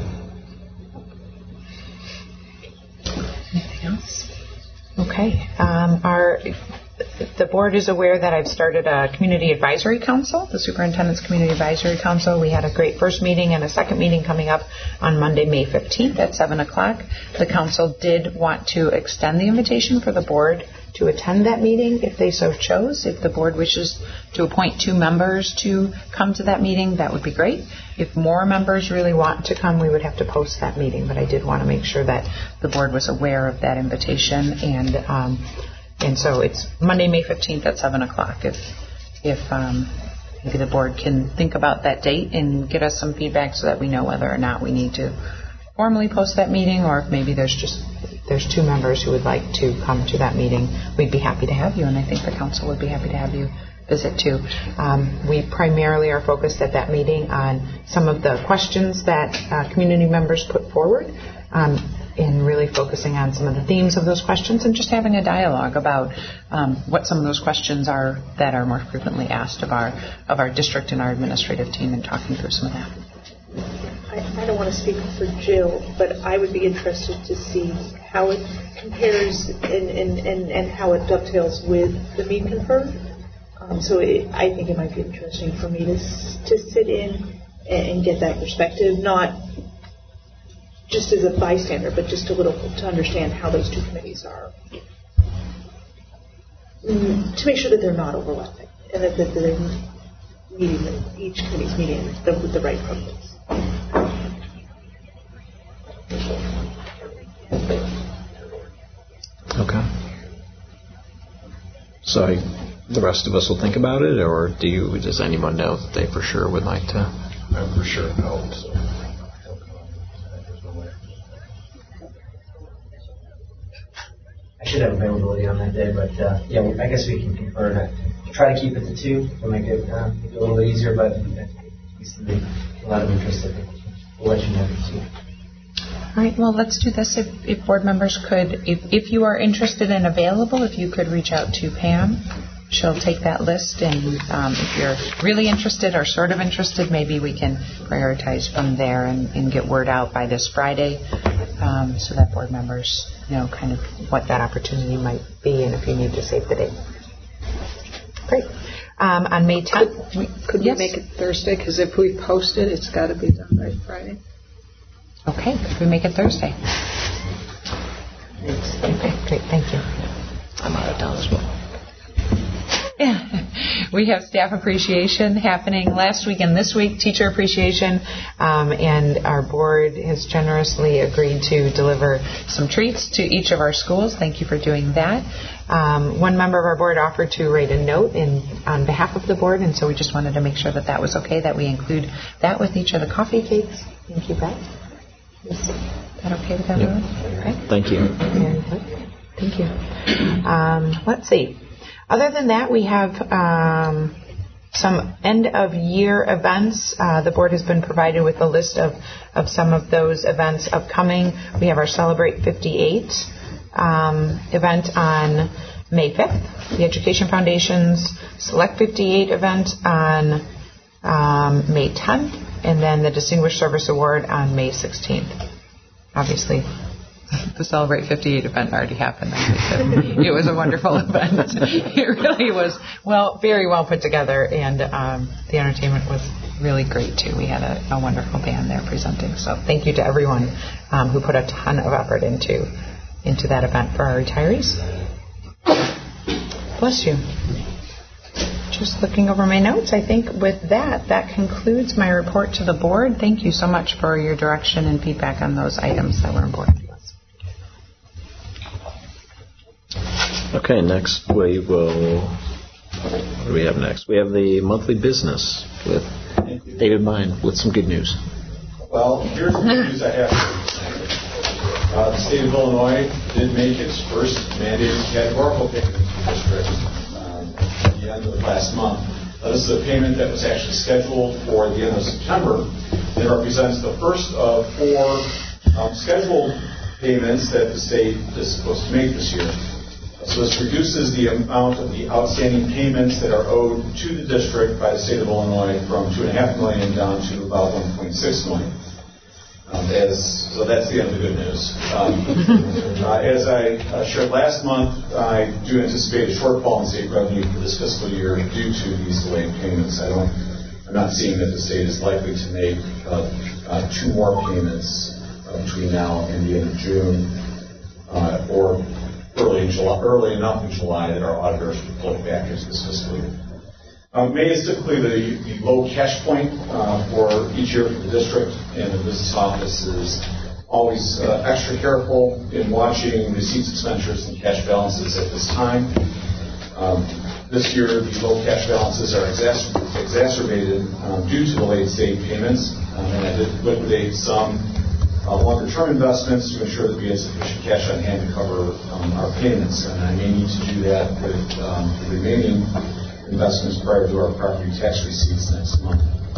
Q: Anything else? Okay. The board is aware that I've started a community advisory council, the superintendent's community advisory council. We had a great first meeting and a second meeting coming up on Monday, May 15th at 7 o'clock. The council did want to extend the invitation for the board to attend that meeting if they so chose. If the board wishes to appoint 2 members to come to that meeting, that would be great. If more members really want to come, we would have to post that meeting, but I did want to make sure that the board was aware of that invitation, and so it's Monday, May 15th at 7 o'clock. If maybe the board can think about that date and get us some feedback so that we know whether or not we need to formally post that meeting, or if maybe there's 2 members who would like to come to that meeting, we'd be happy to have you, and I think the council would be happy to have you visit too. We primarily are focused at that meeting on some of the questions that community members put forward, and really focusing on some of the themes of those questions and just having a dialogue about what some of those questions are that are more frequently asked of our district and our administrative team, and talking through some of that.
P: I don't want to speak for Jill, but I would be interested to see how it compares and how it dovetails with the Meet Confer. I think it might be interesting for me to sit in and get that perspective, not just as a bystander, but just a little to understand how those 2 committees are, to make sure that they're not overlapping and that they're meeting, each committee's meeting with the right purpose.
A: Okay. So the rest of us will think about it, or does anyone know that they for sure would like to?
R: I'm for sure no. So.
T: I should have availability on that day, but I guess we can confer to try to keep it to 2 to make it a little bit easier, but we see a lot of interest. We'll let you know.
Q: All right, well, let's do this. If board members could, if you are interested and available, if you could reach out to Pam, she'll take that list, and if you're really interested or sort of interested, maybe we can prioritize from there and get word out by this Friday, so that board members know kind of what that opportunity might be, and if you need to save the date. Great. On May 10th,
B: could we make it Thursday? Because if we post it, it's got to be done by Friday.
Q: Okay, could we make it Thursday? Okay, great, thank you.
A: I'm out of town as well.
Q: We have staff appreciation happening last week and this week, teacher appreciation, and our board has generously agreed to deliver some treats to each of our schools. Thank you for doing that. One member of our board offered to write a note on behalf of the board, and so we just wanted to make sure that was okay, that we include that with each of the coffee cakes. Thank you, Beth. Yes. that okay with everyone?
A: Yep. Okay. Thank you.
Q: Thank you. Let's see. Other than that, we have some end-of-year events. The board has been provided with a list of some of those events upcoming. We have our Celebrate 58 event on May 5th, the Education Foundation's Select 58 event on May 10th, and then the Distinguished Service Award on May 16th. Obviously, the Celebrate 58 event already happened. It was a wonderful event. It really was very well put together, and the entertainment was really great too. We had a wonderful band there presenting. So thank you to everyone who put a ton of effort into that event for our retirees. Bless you. Just looking over my notes, I think with that concludes my report to the board. Thank you so much for your direction and feedback on those items that were important to us.
A: Okay, next we will, what do we have next? We have the monthly business with David Mine with some good news.
S: Well, here's the good news I have for you. The state of Illinois did make its first mandated categorical payment to the district at the end of last month. This is a payment that was actually scheduled for the end of September. It represents the first of 4 scheduled payments that the state is supposed to make this year. So this reduces the amount of the outstanding payments that are owed to the district by the state of Illinois from $2.5 million down to about $1.6 million. So that's the end of the good news. As I shared last month, I do anticipate a shortfall in state revenue for this fiscal year due to these delayed payments. I'm not seeing that the state is likely to make 2 more payments between now and the end of June, or early enough in July that our auditors will pull it back into this fiscal year. May is typically the low cash point for each year for the district, and the business office is always extra careful in watching receipts, expenditures, and cash balances at this time. This year, the low cash balances are exacerbated due to the late state payments, and I did liquidate some longer-term investments to ensure that we had sufficient cash on hand to cover our payments, and I may need to do that with the remaining investments prior to our property tax receipts next month.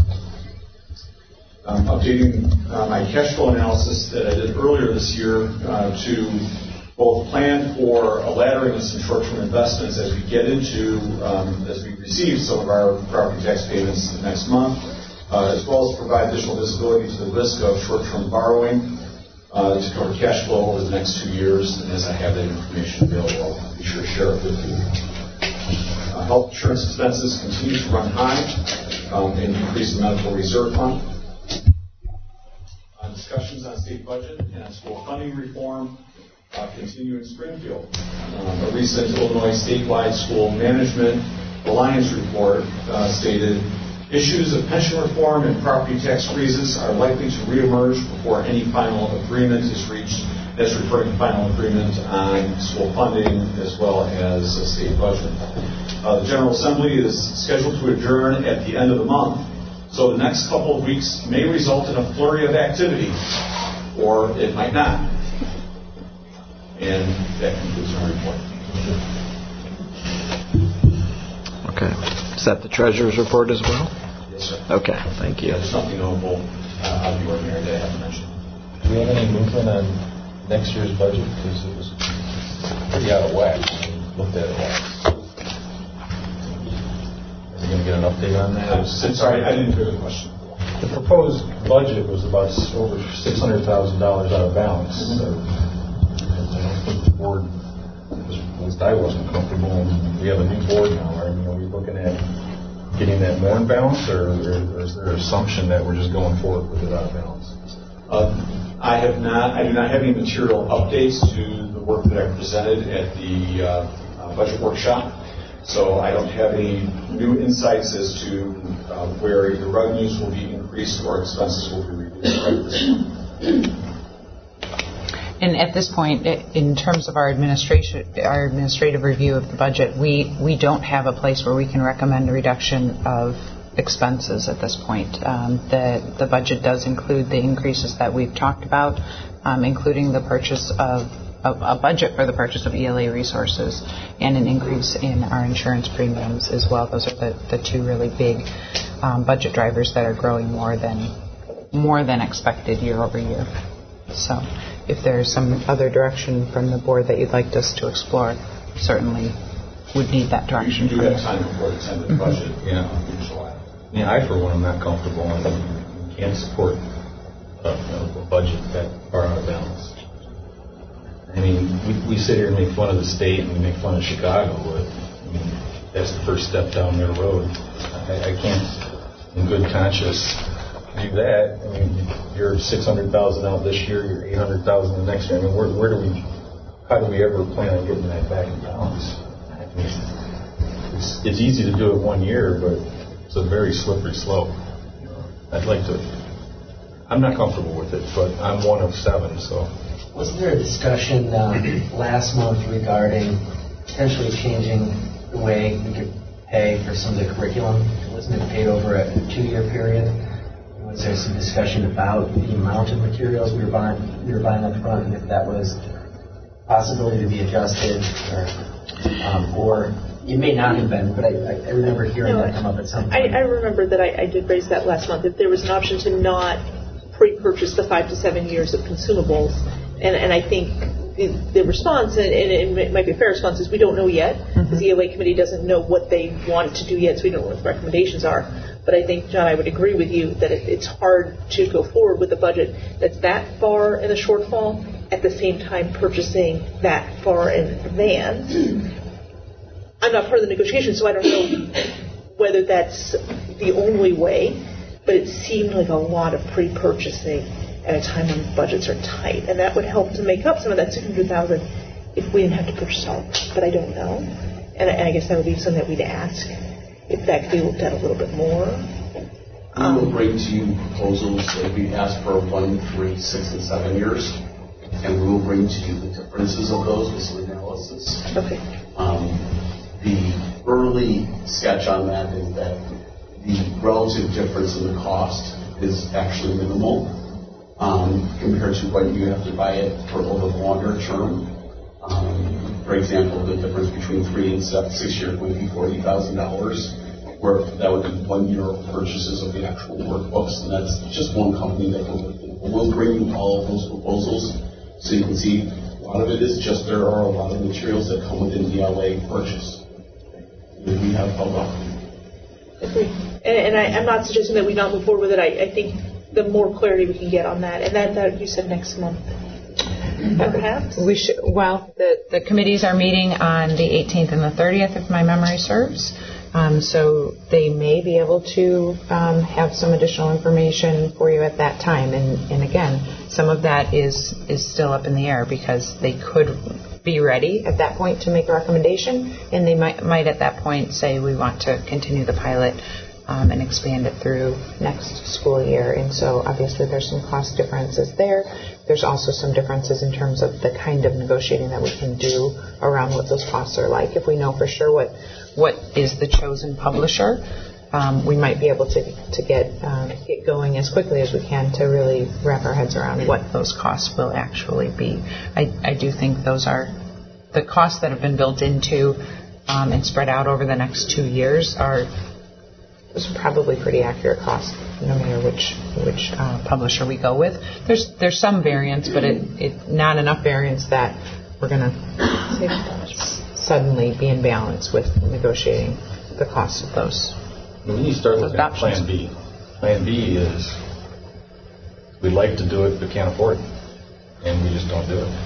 S: Updating my cash flow analysis that I did earlier this year to both plan for a laddering of some short-term investments as we receive some of our property tax payments next month, as well as provide additional visibility to the risk of short-term borrowing to cover cash flow over the next 2 years. And as I have that information available, I'll be sure to share it with you. Health insurance expenses continue to run high and decrease the medical reserve fund. Discussions on state budget and school funding reform continue in Springfield. A recent Illinois statewide school management alliance report stated issues of pension reform and property tax freezes are likely to reemerge before any final agreement is reached. That's referring to final agreement on school funding as well as a state budget. The General Assembly is scheduled to adjourn at the end of the month, so the next couple of weeks may result in a flurry of activity, or it might not. And that concludes my report.
A: Okay. Is that the Treasurer's report as well?
S: Yes, sir.
A: Okay, thank you.
S: There's something notable out of the ordinary that I haven't mentioned.
R: Do we have any movement on next year's budget? Because it was pretty out of whack. We looked at it last. Are we going to get an update on that?
S: Sorry, I didn't hear the question.
R: The proposed budget was about over $600,000 out of balance. Mm-hmm. So I don't think the board, at least I wasn't comfortable. And we have a new board now. Right? Are we looking at getting that more in balance, or is there an assumption that we're just going forward with it out of balance?
S: I do not have any material updates to the work that I presented at the budget workshop. So I don't have any new insights as to where either revenues will be increased or expenses will be reduced right this month.
Q: And at this point, in terms of our administrative review of the budget, we don't have a place where we can recommend a reduction of expenses at this point. The budget does include the increases that we've talked about, including the purchase of a budget for the purchase of ELA resources and an increase in our insurance premiums as well. Those are the two really big budget drivers that are growing more than expected year over year. So if there's some other direction from the board that you'd like us to explore, certainly would need that direction.
S: You do have time before the end of the budget.
R: Yeah. Yeah, I, for one, am not comfortable and can't support a budget that far out of balance. I mean, we sit here and make fun of the state and we make fun of Chicago, but I mean, that's the first step down their road. I can't, in good conscience, do that. I mean, you're 600,000 out this year, you're 800,000 the next year. I mean, how do we ever plan on getting that back in balance? I mean, it's easy to do it 1 year, but it's a very slippery slope. I'm not comfortable with it, but I'm one of 7, so.
T: Wasn't there a discussion last month regarding potentially changing the way we could pay for some of the curriculum? Wasn't it paid over a 2-year period? Was there some discussion about the amount of materials we were buying up front, and if that was a possibility to be adjusted, or it may not have been, but I remember hearing that come up at some point.
P: I remember that I did raise that last month, if there was an option to not pre-purchase the 5 to 7 years of consumables. And I think the response, and it might be a fair response, is we don't know yet, because the ELA committee doesn't know what they want to do yet, so we don't know what the recommendations are. But I think, John, I would agree with you that it's hard to go forward with a budget that's that far in the shortfall, at the same time purchasing that far in advance. I'm not part of the negotiation, so I don't know whether that's the only way, but it seemed like a lot of pre-purchasing at a time when budgets are tight, and that would help to make up some of that $600,000 if we didn't have to purchase all of it. But I don't know, and I guess that would be something that we'd ask if that could be looked at a little bit more.
F: We will bring to you proposals that we ask for 1, 3, 6, and 7 years, and we will bring to you the differences of those with some analysis.
P: Okay.
F: The early sketch on that is that the relative difference in the cost is actually minimal. Compared to what you have to buy it for over the longer term. For example, the difference between 3 and 6 years would be $40,000, where that would be 1 year of purchases of the actual workbooks, and that's just one company that we're working with. We'll bring you all of those proposals so you can see a lot of it is just there are a lot of materials that come within the ELA purchase. And we have held off.
P: And I'm not suggesting that we not move forward with it. I think the more clarity we can get on that, and that you said next month, perhaps?
Q: We should. Well, the committees are meeting on the 18th and the 30th, if my memory serves. So they may be able to have some additional information for you at that time. And again, some of that is still up in the air because they could be ready at that point to make a recommendation, and they might at that point say we want to continue the pilot and expand it through next school year. And so obviously there's some cost differences there. There's also some differences in terms of the kind of negotiating that we can do around what those costs are like. If we know for sure what is the chosen publisher, we might be able to get going as quickly as we can to really wrap our heads around what those costs will actually be. I do think those are the costs that have been built into and spread out over the next 2 years those are probably pretty accurate costs, no matter which publisher we go with. There's some variance, but it not enough variance that we're going to suddenly be in balance with negotiating the costs of those.
R: When you start looking at Plan B, Plan B is we'd like to do it but can't afford it, and we just don't do it.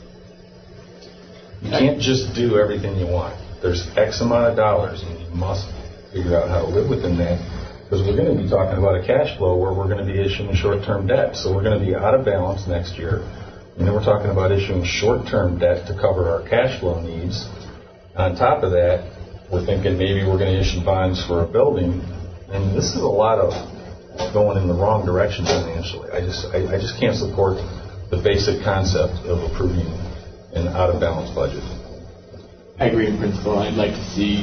R: You can't just do everything you want. There's X amount of dollars, and you must figure out how to live within that, because we're going to be talking about a cash flow where we're going to be issuing short-term debt. So we're going to be out of balance next year, and then we're talking about issuing short-term debt to cover our cash flow needs. On top of that, we're thinking maybe we're going to issue bonds for a building, and this is a lot of going in the wrong direction financially. I just can't support the basic concept of approving an out-of-balance budget.
E: I agree in principle. I'd like to see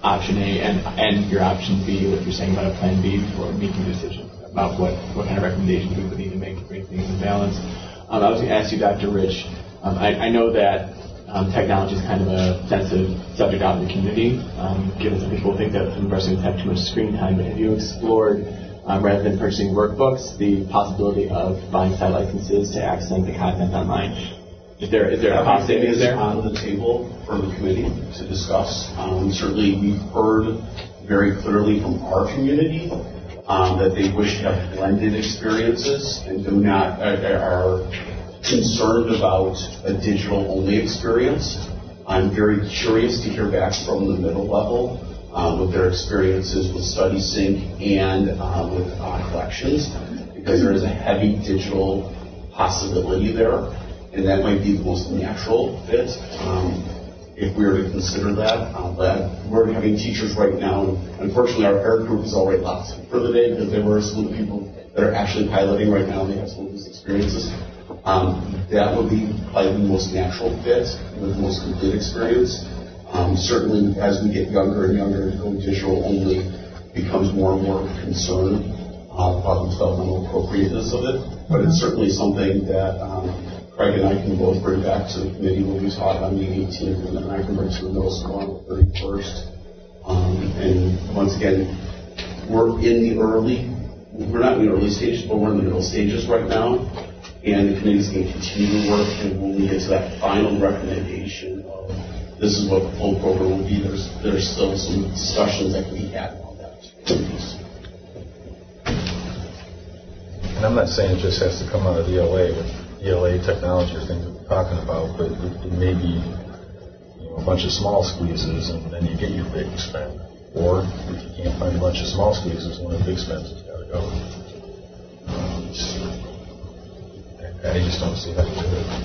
U: option A and your option B, what you're saying about a plan B for making decisions about what kind of recommendations we would need to make to bring things in balance. I was going to ask you, Dr. Rich, I know that technology is kind of a sensitive subject out in the community, given some people think that some of our students have too much screen time, but have you explored, rather than purchasing workbooks, the possibility of buying site licenses to access the content online? Is there a possibility there?
O: On the table for the committee to discuss. Certainly we've heard very clearly from our community that they wish to have blended experiences and are concerned about a digital-only experience. I'm very curious to hear back from the middle level with their experiences with StudySync and with collections, because there is a heavy digital possibility there, and that might be the most natural fit if we were to consider that. We're having teachers right now, and unfortunately our parent group is already lost for the day because there were some of the people that are actually piloting right now and they have some of these experiences. That would be probably the most natural fit with the most complete experience. Certainly, as we get younger and younger, going digital only becomes more and more concern about the developmental appropriateness of it. But it's certainly something that Craig and I can both bring back to the committee when we talk on the 18th, and then I can bring to the middle school on the 31st. And once again, we're not in the early stages, but we're in the middle stages right now. And the committee's going to continue to work, and when we get to that final recommendation of this is what the full program will be, there's still some discussions that can be had on that piece.
R: And I'm not saying it just has to come out of ELA with ELA technology or things that we're talking about, but it may be a bunch of small squeezes and then you get your big spend. Or if you can't find a bunch of small squeezes, one of the big spends has got to go. I just don't see how to do it.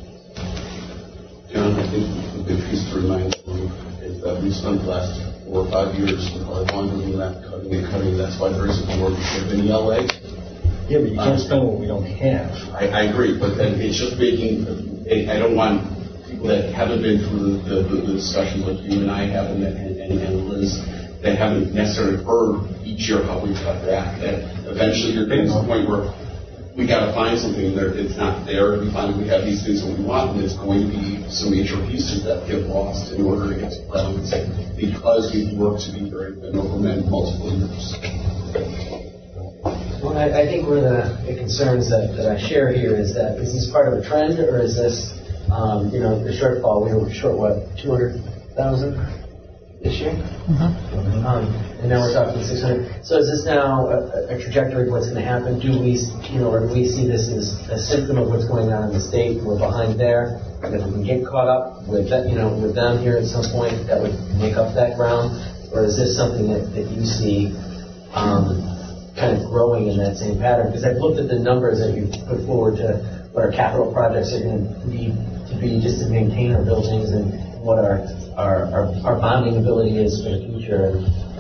O: John, I think a good piece to remind you is that we spent the last 4 or 5 years, probably longer than that, cutting. That's why there isn't more in ELA.
R: Yeah, but you can't spend what we don't have.
O: I agree, but then it's just making. I don't want people that haven't been through the discussions like you and I have and Liz that haven't necessarily heard each year how we cut back. That eventually you're getting to the point where we got to find something there. It's not there. We find we have these things that we want, and there's going to be some major pieces that get lost in order to get to balance because we've worked to be very good over multiple years.
T: Well, I think one of the concerns that I share here is that is this part of a trend, or is this, the shortfall? We were short, 200,000 this year? Mm-hmm. And now we're talking 600. So is this now a trajectory of what's going to happen? Do we, or do we see this as a symptom of what's going on in the state? We're behind there. And if we can get caught up with that, with them here at some point, that would make up that ground? Or is this something that you see kind of growing in that same pattern? Because I've looked at the numbers that you put forward to what our capital projects are going to need to be just to maintain our buildings and what our bonding ability is for the future.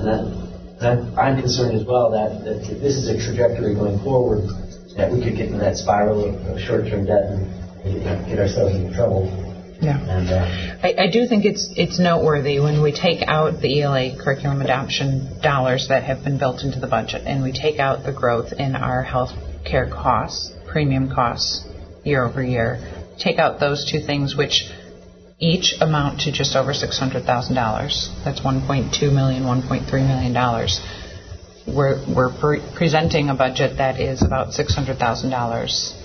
T: And I'm concerned as well that this is a trajectory going forward that we could get into that spiral of short-term debt and get ourselves into trouble.
Q: Yeah. And, I do think it's noteworthy when we take out the ELA curriculum adoption dollars that have been built into the budget and we take out the growth in our health care costs, premium costs year over year, take out those two things which each amount to just over $600,000. That's $1.2 million, $1.3 million. We're presenting a budget that is about $600,000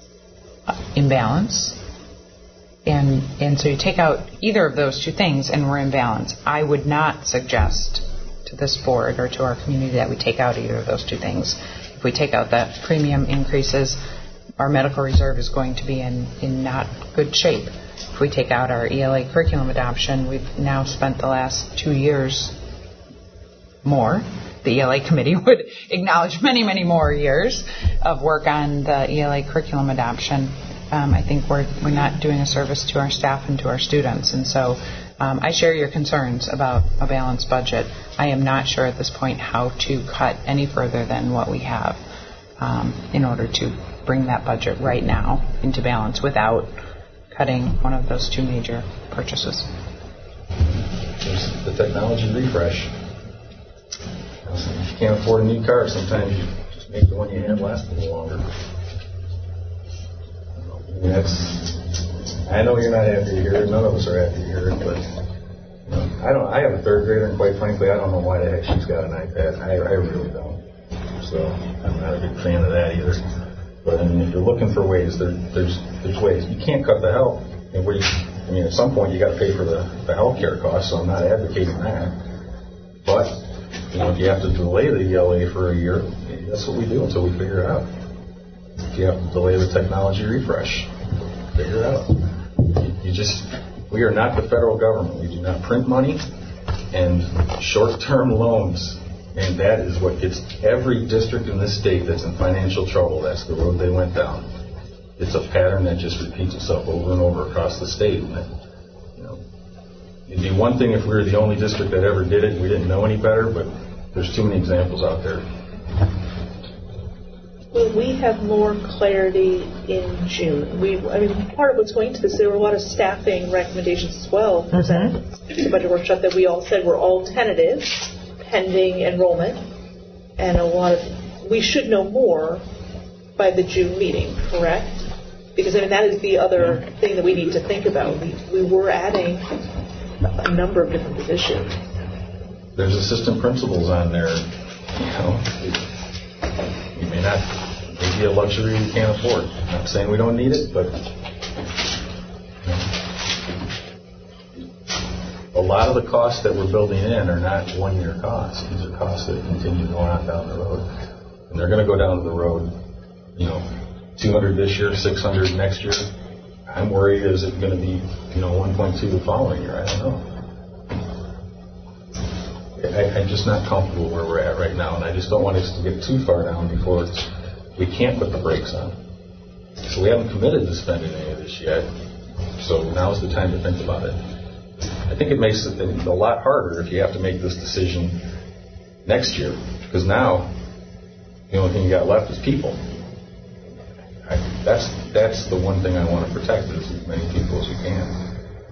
Q: in balance. And so you take out either of those two things and we're in balance. I would not suggest to this board or to our community that we take out either of those two things. If we take out that premium increases, our medical reserve is going to be in not good shape. If we take out our ELA curriculum adoption, we've now spent the last 2 years more. The ELA committee would acknowledge many, many more years of work on the ELA curriculum adoption. I think we're not doing a service to our staff and to our students. And so I share your concerns about a balanced budget. I am not sure at this point how to cut any further than what we have in order to bring that budget right now into balance without cutting one of those two major purchases.
R: There's the technology refresh. If you can't afford a new car, sometimes you just make the one you have last a little longer. I know you're not happy to hear it. None of us are happy to hear it, but I have a third grader, and quite frankly, I don't know why the heck she's got an iPad. I really don't. So I'm not a big fan of that either. But I mean, if you're looking for ways, there's ways. You can't cut the help. At some point, you got to pay for the healthcare costs. So I'm not advocating that. But if you have to delay the ELA for a year, that's what we do until we figure it out. If you have to delay the technology refresh, figure it out. We are not the federal government. We do not print money and short-term loans. And that is what gets every district in this state that's in financial trouble. That's the road they went down. It's a pattern that just repeats itself over and over across the state. And it'd be one thing if we were the only district that ever did it and we didn't know any better, but there's too many examples out there.
P: Will we have more clarity in June? Part of what's going to this, there were a lot of staffing recommendations as well presented at the budget workshop that we all said were all tentative, pending enrollment, and we should know more by the June meeting, correct? Because that is the other thing that we need to think about. We were adding a number of different positions.
R: There's assistant principals on there. It may be a luxury we can't afford. I'm not saying we don't need it, but a lot of the costs that we're building in are not one-year costs. These are costs that continue to go on down the road. And they're going to go down the road, 200 this year, 600 next year. I'm worried, is it going to be, 1.2 the following year? I don't know. I'm just not comfortable where we're at right now, and I just don't want us to get too far down before we can't put the brakes on. So we haven't committed to spending any of this yet, so now's the time to think about it. I think it makes it a lot harder if you have to make this decision next year, because now the only thing you got left is people. That's the one thing I want to protect, is as many people as we can.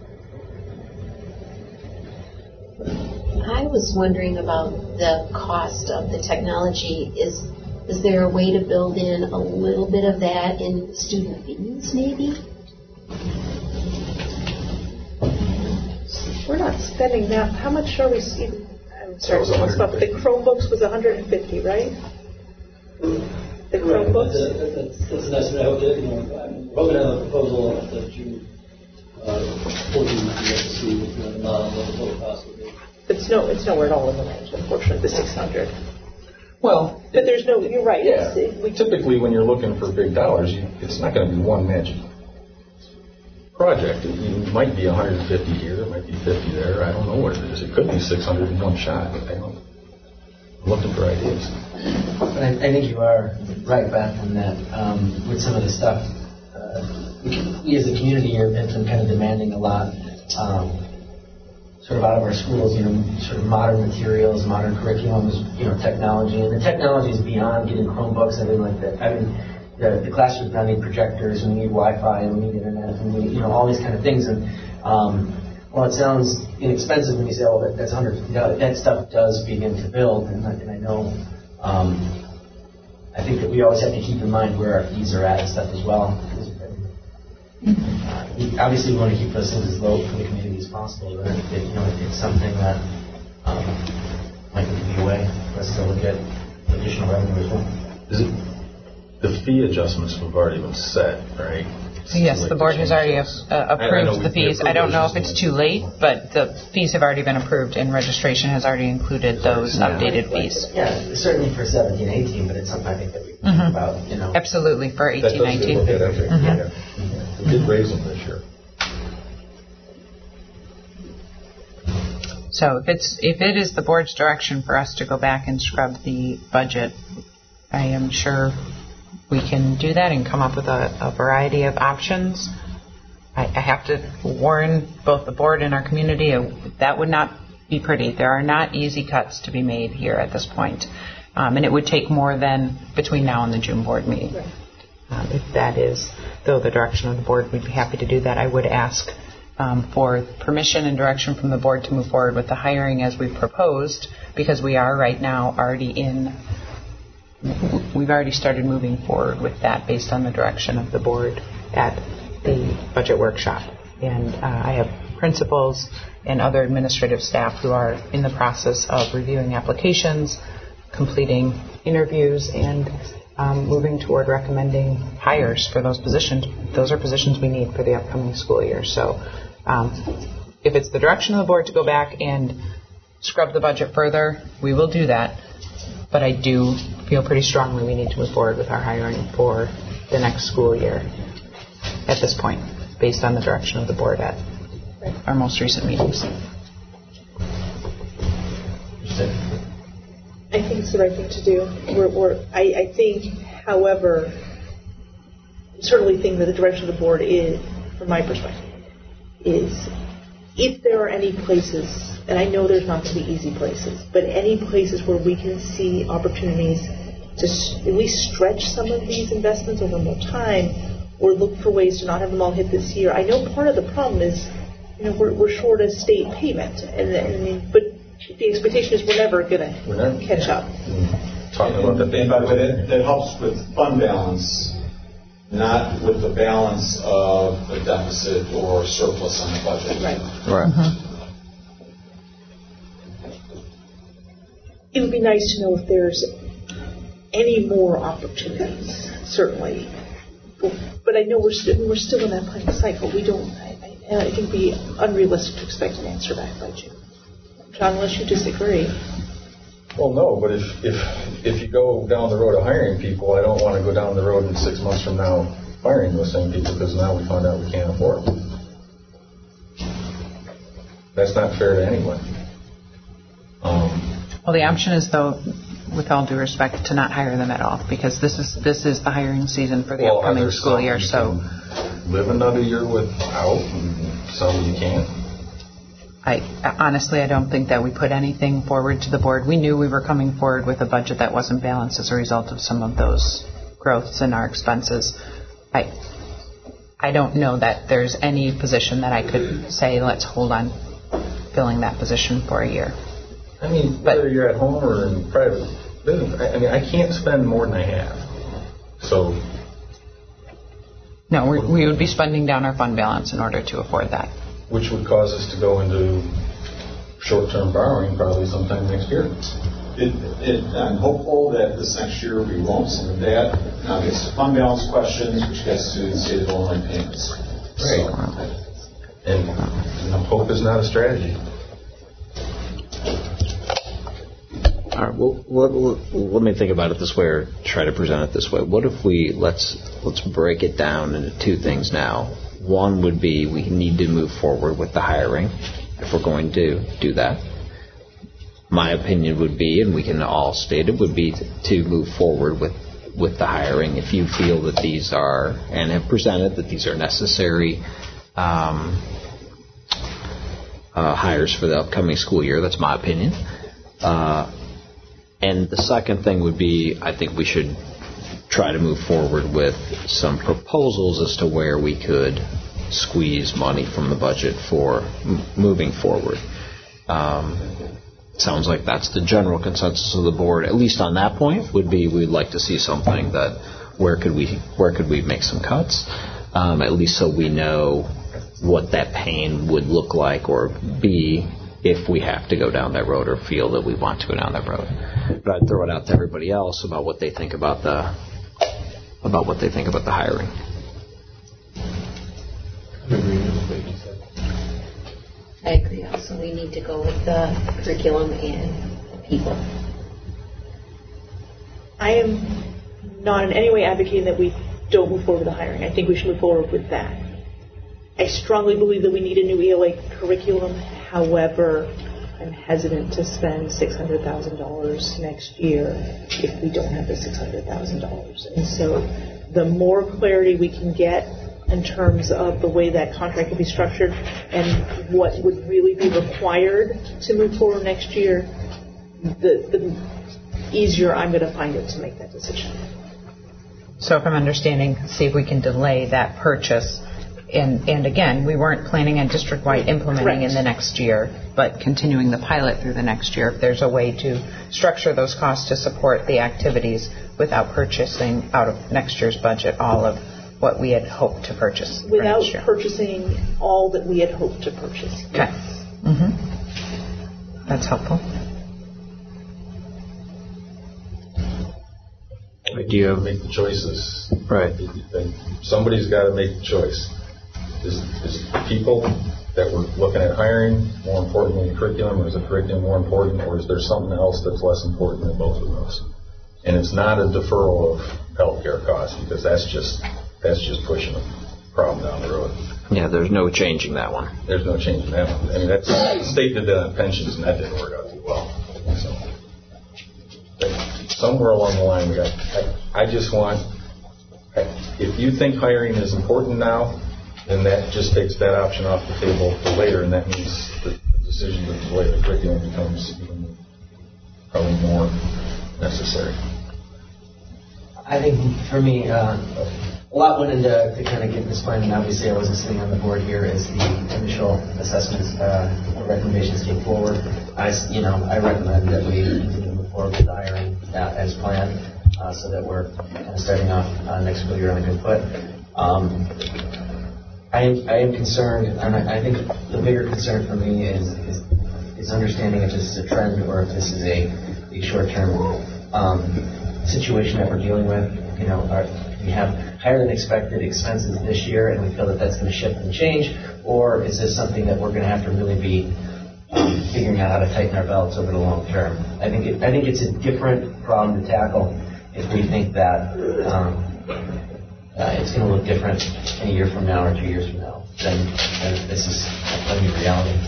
N: I was wondering about the cost of the technology. Is there a way to build in a little bit of that in student fees, maybe?
P: We're not spending that. How much are we? I'm sorry, but the Chromebooks was $150, right? The Chromebooks.
M: That's an estimate. I hope that we're hoping to have a proposal at the June 14th to see the model what the total cost would be.
P: It's nowhere at all in the range, unfortunately, the 600.
R: Well,
P: but there's no. You're right.
R: Yeah. Typically, when you're looking for big dollars, it's not going to be one magic project. It might be 150 here, it might be 50 there. I don't know what it is. It could be 600 in one shot. I'm looking for ideas.
T: But I think you are right, Beth, in that with some of the stuff, we as a community have been kind of demanding a lot. Sort of out of our schools, sort of modern materials, modern curriculums, technology. And the technology is beyond getting Chromebooks, everything like that. The classrooms now need projectors, and we need Wi-Fi, and we need internet, and we need, all these kind of things. And while it sounds inexpensive when you say, oh, that's $150, that stuff does begin to build. And I know, I think that we always have to keep in mind where our fees are at and stuff as well. Obviously, we want to keep those things as low for the community as possible, but it's something that might need to be a way for us to look at additional revenue as well.
R: The fee adjustments have already been set, right?
Q: Yes, the board has already approved the fees. I don't know if it's too late, but the fees have already been approved, and registration has already included those updated fees.
T: Yeah, certainly for 17, 18, but it's something I think that we can think about,
Q: Absolutely, for 18, 19.
R: We did raise them this year.
Q: So if it is the board's direction for us to go back and scrub the budget, I am sure we can do that and come up with a variety of options. I have to warn both the board and our community, that would not be pretty. There are not easy cuts to be made here at this point. And it would take more than between now and the June board meeting. If that is, though, the direction of the board, we'd be happy to do that. I would ask for permission and direction from the board to move forward with the hiring as we proposed, because we are right now we've already started moving forward with that based on the direction of the board at the budget workshop. And I have principals and other administrative staff who are in the process of reviewing applications, completing interviews, and moving toward recommending hires for those positions. Those are positions we need for the upcoming school year. So if it's the direction of the board to go back and scrub the budget further, we will do that. But I do feel pretty strongly we need to move forward with our hiring for the next school year at this point, based on the direction of the board at our most recent meetings.
P: I think it's the right thing to do. I think, however, certainly think that the direction of the board is, from my perspective, is if there are any places, and I know there's not going to be easy places, but any places where we can see opportunities to at least stretch some of these investments over more time, or look for ways to not have them all hit this year. I know part of the problem is, we're short a state payment, but the expectation is we're never going to catch up.
S: Talking about the thing, but that helps with fund balance, not with the balance of the deficit or surplus on the budget.
P: Right.
A: Right.
P: It would be nice to know if there's any more opportunities, certainly. But I know we're still in that planning cycle. We don't. I think it'd be unrealistic to expect an answer back by June. John, unless you disagree.
R: Well, no, but if you go down the road of hiring people, I don't want to go down the road in 6 months from now firing those same people because now we found out we can't afford them. That's not fair to anyone.
Q: Well, the option is, though, with all due respect, to not hire them at all, because this is the hiring season for the upcoming school year. So
R: live another year without, and some you can't.
Q: Honestly, I don't think that we put anything forward to the board. We knew we were coming forward with a budget that wasn't balanced as a result of some of those growths in our expenses. I don't know that there's any position that I could say, let's hold on filling that position for a year.
R: I mean, whether you're at home or in private business, I can't spend more than I have. So.
Q: No, we would be spending down our fund balance in order to afford that.
R: Which would cause us to go into short-term borrowing probably sometime next year.
S: I'm hopeful that this next year we won't. Some of that gets to fund balance questions, which gets to the state of Illinois payments.
R: Right. So, and hope is not a strategy.
A: All right. Well, let me think about it this way, or try to present it this way. What if let's break it down into two things now. One would be we need to move forward with the hiring if we're going to do that. My opinion would be, and we can all state it, would be to move forward with the hiring if you feel that these are, and have presented that these are necessary hires for the upcoming school year. That's my opinion. And the second thing would be, I think we should try to move forward with some proposals as to where we could squeeze money from the budget for moving forward. Sounds like that's the general consensus of the board, at least on that point, would be we'd like to see something that where could we make some cuts, at least so we know what that pain would look like or be if we have to go down that road or feel that we want to go down that road. But I'd throw it out to everybody else about what they think about the hiring.
N: I agree also. We need to go with the curriculum and the people.
P: I am not in any way advocating that we don't move forward with the hiring. I think we should move forward with that. I strongly believe that we need a new ELA curriculum. However, I'm hesitant to spend $600,000 next year if we don't have the $600,000. And so the more clarity we can get in terms of the way that contract can be structured and what would really be required to move forward next year, the easier I'm going to find it to make that decision.
Q: So if I'm understanding, see if we can delay that purchase And again, we weren't planning on district-wide implementing in the next year, but continuing the pilot through the next year. If there's a way to structure those costs to support the activities without purchasing out of next year's budget all of what we had hoped to purchase.
P: Without purchasing all that we had hoped to purchase.
Q: Okay. That's helpful.
R: Do you make the choices?
A: Right.
R: Somebody's got to make the choice. Is the people that we're looking at hiring more important than the curriculum, or is the curriculum more important, or is there something else that's less important than both of those? And it's not a deferral of healthcare costs, because that's just pushing the problem down the road.
A: Yeah, there's no changing that one.
R: There's no changing that one. I mean, that's the state did that on pensions, and that didn't work out too well. So, somewhere along the line, I just want, if you think hiring is important now, then that just takes that option off the table for later, and that means the decision to delay the curriculum becomes even probably more necessary.
T: I think for me, a lot went into kind of getting this plan, and obviously I wasn't sitting on the board here as the initial assessments recommendations came forward. I recommend that we continue to move forward with the hiring as planned, so that we're kind of starting off next school year on a good foot. I am concerned, and I think the bigger concern for me is understanding if this is a trend or if this is a short-term situation that we're dealing with. We have higher than expected expenses this year, and we feel that that's going to shift and change, or is this something that we're going to have to really be figuring out how to tighten our belts over the long term? I think it's a different problem to tackle if we think that it's going to look different in a year from now or 2 years from now than if this is a new reality.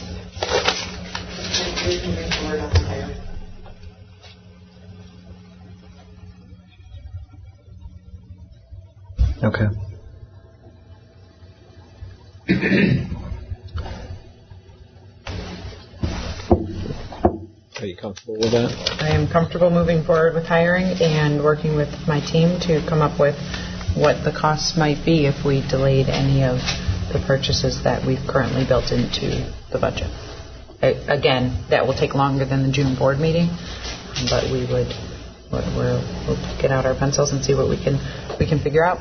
A: Okay. Are you comfortable with that?
Q: I am comfortable moving forward with hiring and working with my team to come up with what the costs might be if we delayed any of the purchases that we've currently built into the budget. Again, that will take longer than the June board meeting, but we'll get out our pencils and see what we can figure out.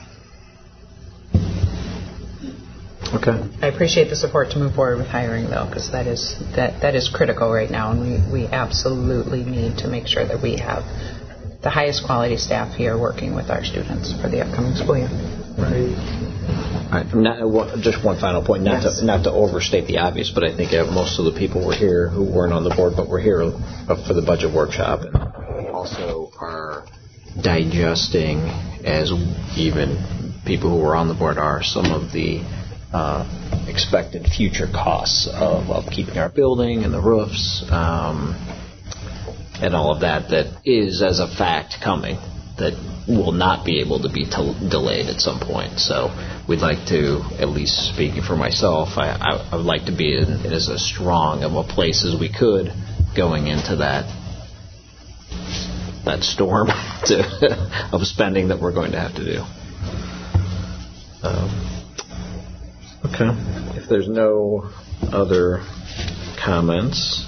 A: Okay.
Q: I appreciate the support to move forward with hiring, though, because that is critical right now, and we absolutely need to make sure that we have the highest quality staff here working with our students for the upcoming school year.
A: Right. All right. Just one final point, not to overstate the obvious, but I think most of the people were here who weren't on the board, but were here for the budget workshop, and also are digesting, as even people who were on the board are, some of the expected future costs of keeping our building and the roofs and all of that is as a fact coming, that will not be able to be delayed at some point. So we'd like to, at least speaking for myself, I would like to be in as a strong of a place as we could going into that storm of spending that we're going to have to do. Okay. If there's no other comments,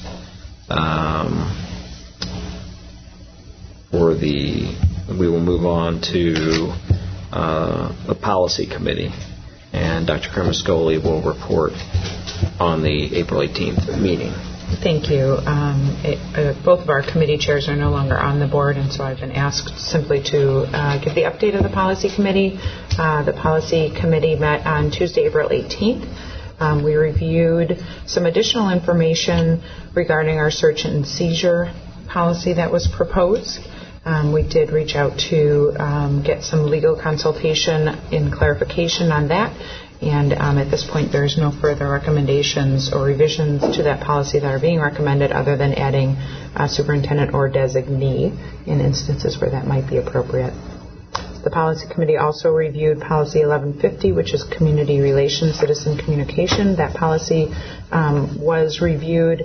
A: we will move on to the policy committee, and Dr. Cremascoli will report on the April 18th meeting.
Q: Thank you. Both of our committee chairs are no longer on the board, and so I've been asked simply to give the update of the policy committee. The policy committee met on Tuesday, April 18th. We reviewed some additional information regarding our search and seizure policy that was proposed. We did reach out to get some legal consultation and clarification on that. And at this point, there's no further recommendations or revisions to that policy that are being recommended other than adding superintendent or designee in instances where that might be appropriate. The policy committee also reviewed policy 1150, which is community relations, citizen communication. That policy was reviewed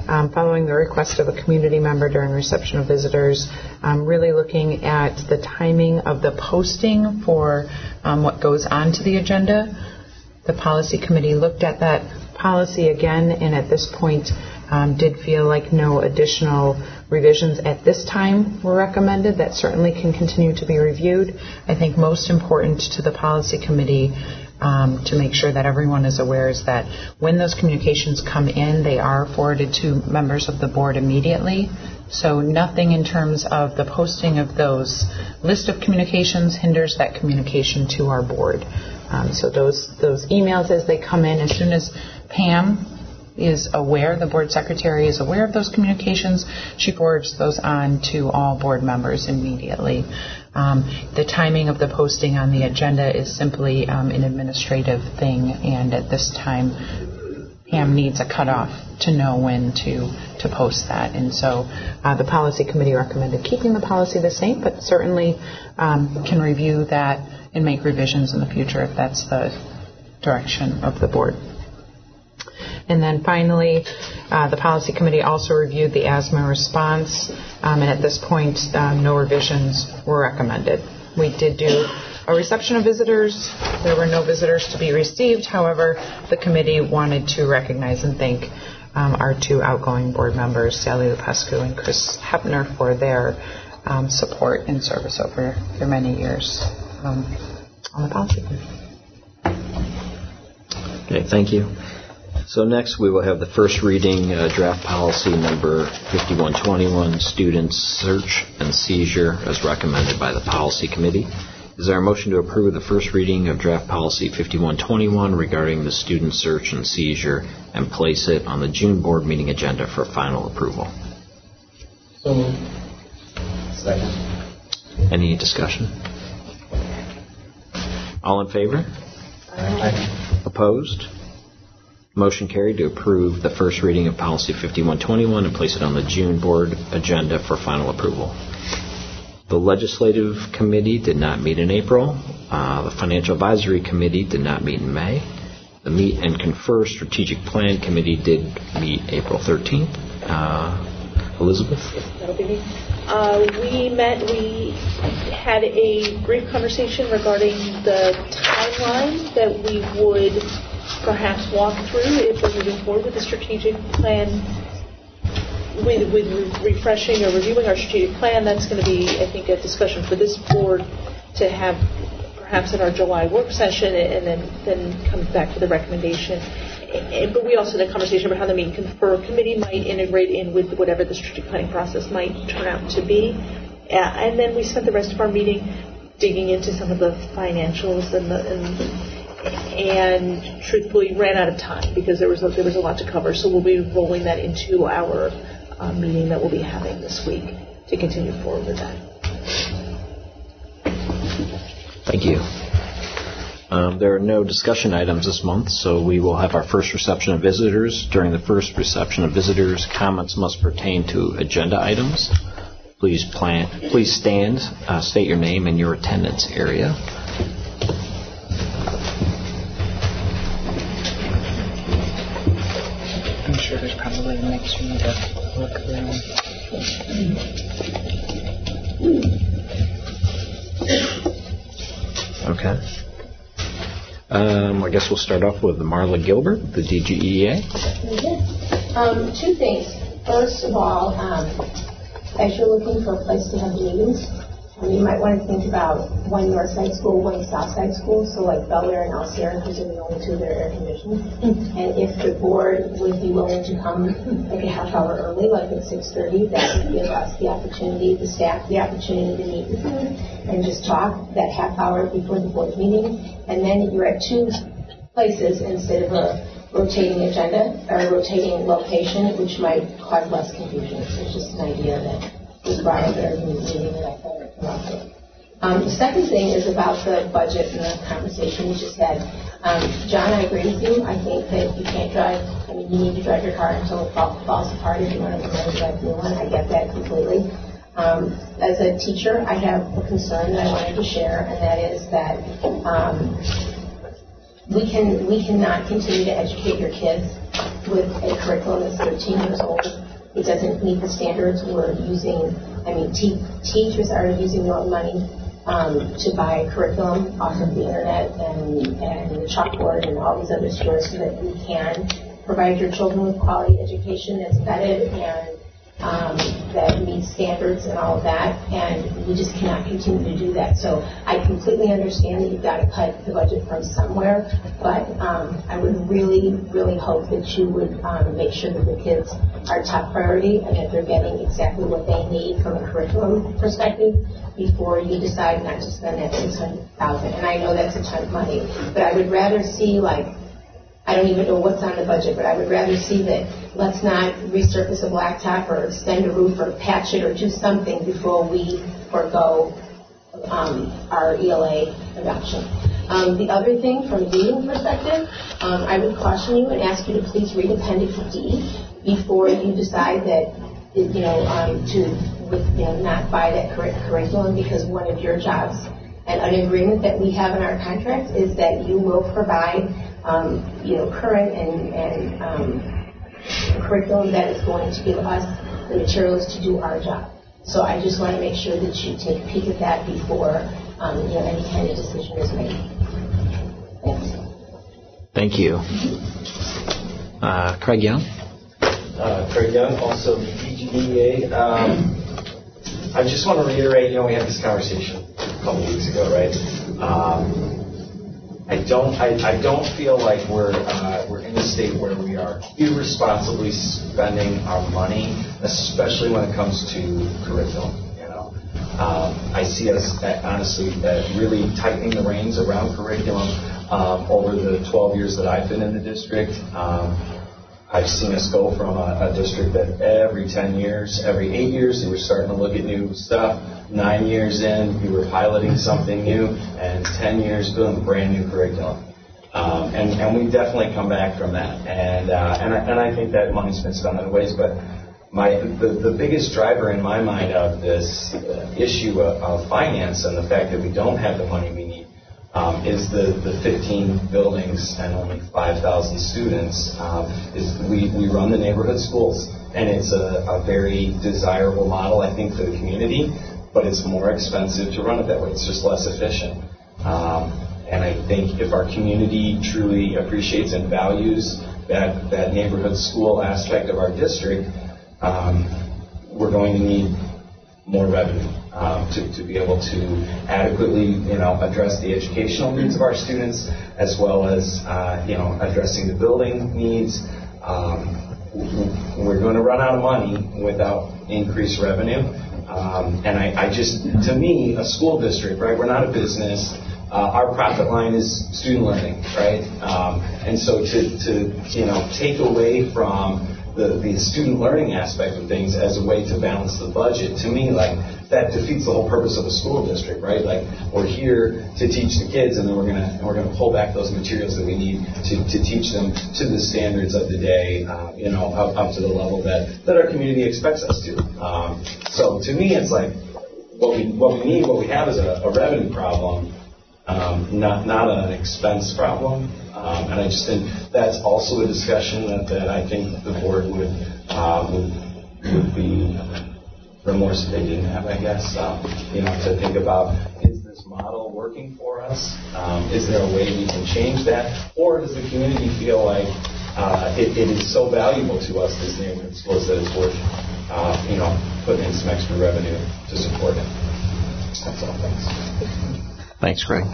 Q: following the request of a community member during reception of visitors, really looking at the timing of the posting for what goes onto the agenda. The policy committee looked at that policy again, and at this point did feel like no additional revisions at this time were recommended. That certainly can continue to be reviewed. I think most important to the policy committee to make sure that everyone is aware is that when those communications come in, they are forwarded to members of the board immediately. So nothing in terms of the posting of those list of communications hinders that communication to our board. So those emails as they come in, as soon as Pam is aware, the board secretary is aware of those communications, she forwards those on to all board members immediately. The timing of the posting on the agenda is simply an administrative thing, and at this time Pam needs a cutoff to know when to post that. And so the policy committee recommended keeping the policy the same, but certainly can review that and make revisions in the future if that's the direction of the board. And then finally, the policy committee also reviewed the asthma response, and at this point, no revisions were recommended. We did do a reception of visitors. There were no visitors to be received. However, the committee wanted to recognize and thank our two outgoing board members, Sally Lupescu and Chris Hepner, for their support and service over their many years on the policy committee.
A: Okay, thank you. So next we will have the first reading, draft policy number 5121, students search and seizure, as recommended by the policy committee. Is there a motion to approve the first reading of draft policy 5121 regarding the student search and seizure and place it on the June board meeting agenda for final approval?
K: So moved.
T: Second.
A: Any discussion? All in favor?
T: Aye.
A: Opposed? Motion carried to approve the first reading of policy 5121 and place it on the June board agenda for final approval. The legislative committee did not meet in April. The financial advisory committee did not meet in May. The meet and confer strategic plan committee did meet April 13th. Elizabeth?
P: That'll be me. We had a brief conversation regarding the timeline that we would perhaps walk through if we're moving forward with the strategic plan, with refreshing or reviewing our strategic plan. That's going to be, I think, a discussion for this board to have perhaps in our July work session, and then come back to the recommendation. But we also had a conversation about how the meet and confer committee might integrate in with whatever the strategic planning process might turn out to be. And then we spent the rest of our meeting digging into some of the financials and truthfully ran out of time because there was a lot to cover. So we'll be rolling that into our meeting that we'll be having this week to continue forward with that.
A: Thank you. There are no discussion items this month, so we will have our first reception of visitors. During the first reception of visitors, comments must pertain to agenda items. Please stand, state your name and your attendance area.
Q: I'm sure there's probably a mix we need to look through.
A: Okay. I guess we'll start off with Marla Gilbert, the DGEA.
D: Two things. First of all, as you're looking for a place to have meetings, you might want to think about one Northside school, one Southside school, so like Bel Air and Alcera, because they're the only two that are air conditioned. And if the board would be willing to come like a half hour early, like at 6:30, that would give us the opportunity, the staff, the opportunity to meet with you and just talk that half hour before the board meeting. And then you're at two places instead of a rotating agenda or a rotating location, which might cause less confusion. So it's just an idea that was brought up at our meeting that I thought I'd come up with. The second thing is about the budget and the conversation we just had. John, I agree with you. I think that you can't drive, you need to drive your car until it falls apart if you want to drive a new one. I get that completely. As a teacher, I have a concern that I wanted to share, and that is that we cannot continue to educate your kids with a curriculum that's 13 years old. It doesn't meet the standards we're using. Teachers are using their own money to buy curriculum off of the internet and the chalkboard and all these other stores so that you can provide your children with quality education that's vetted and that meets standards and all of that, and we just cannot continue to do that. So I completely understand that you've got to cut the budget from somewhere, but I would really, really hope that you would make sure that the kids are top priority and that they're getting exactly what they need from a curriculum perspective before you decide not to spend that $600,000. And I know that's a ton of money, but I would rather see, like, I don't even know what's on the budget, but I would rather see that let's not resurface a blacktop or extend a roof or patch it or do something before we forego our ELA adoption. The other thing, from a reading perspective, I would caution you and ask you to please read Appendix D before you decide that, to not buy that curriculum, because one of your jobs and an agreement that we have in our contract is that you will provide current and curriculum that is going to give us the materials to do our job. So I just want to make sure that you take a peek at that before any kind of decision is made. Thanks.
A: Thank you. Craig Young.
G: Craig Young, also BGBEA. I just want to reiterate, we had this conversation a couple weeks ago, right? I don't feel like we're in a state where we are irresponsibly spending our money, especially when it comes to curriculum. I see us honestly really tightening the reins around curriculum over the 12 years that I've been in the district. I've seen us go from a district that every 10 years, every 8 years, we were starting to look at new stuff. 9 years in, we were piloting something new, and 10 years, boom, brand new curriculum. And we definitely come back from that. And I think that money's been spent other ways. But the biggest driver in my mind of this issue of finance and the fact that we don't have the money we need is the 15 buildings and only 5,000 students. We run the neighborhood schools, and it's a very desirable model, I think, for the community, but it's more expensive to run it that way. It's just less efficient. And I think if our community truly appreciates and values that neighborhood school aspect of our district, we're going to need more revenue to be able to adequately, address the educational needs of our students, as well as, addressing the building needs. We're going to run out of money without increased revenue. And I just, to me, a school district, right? We're not a business. Our profit line is student learning, right? And so to take away from the student learning aspect of things as a way to balance the budget, to me, like, that defeats the whole purpose of a school district, right? Like, we're here to teach the kids, and then we're gonna pull back those materials that we need to teach them to the standards of the day, up to the level that our community expects us to. So to me, it's like what we have is a revenue problem, not an expense problem. And I just think that's also a discussion that I think the board would be remorse if they didn't have, I guess. To think about, is this model working for us? Is there a way we can change that? Or does the community feel like it is so valuable to us, this neighborhood schools, that it's worth putting in some extra revenue to support it? That's all. Thanks.
A: Thanks, Greg.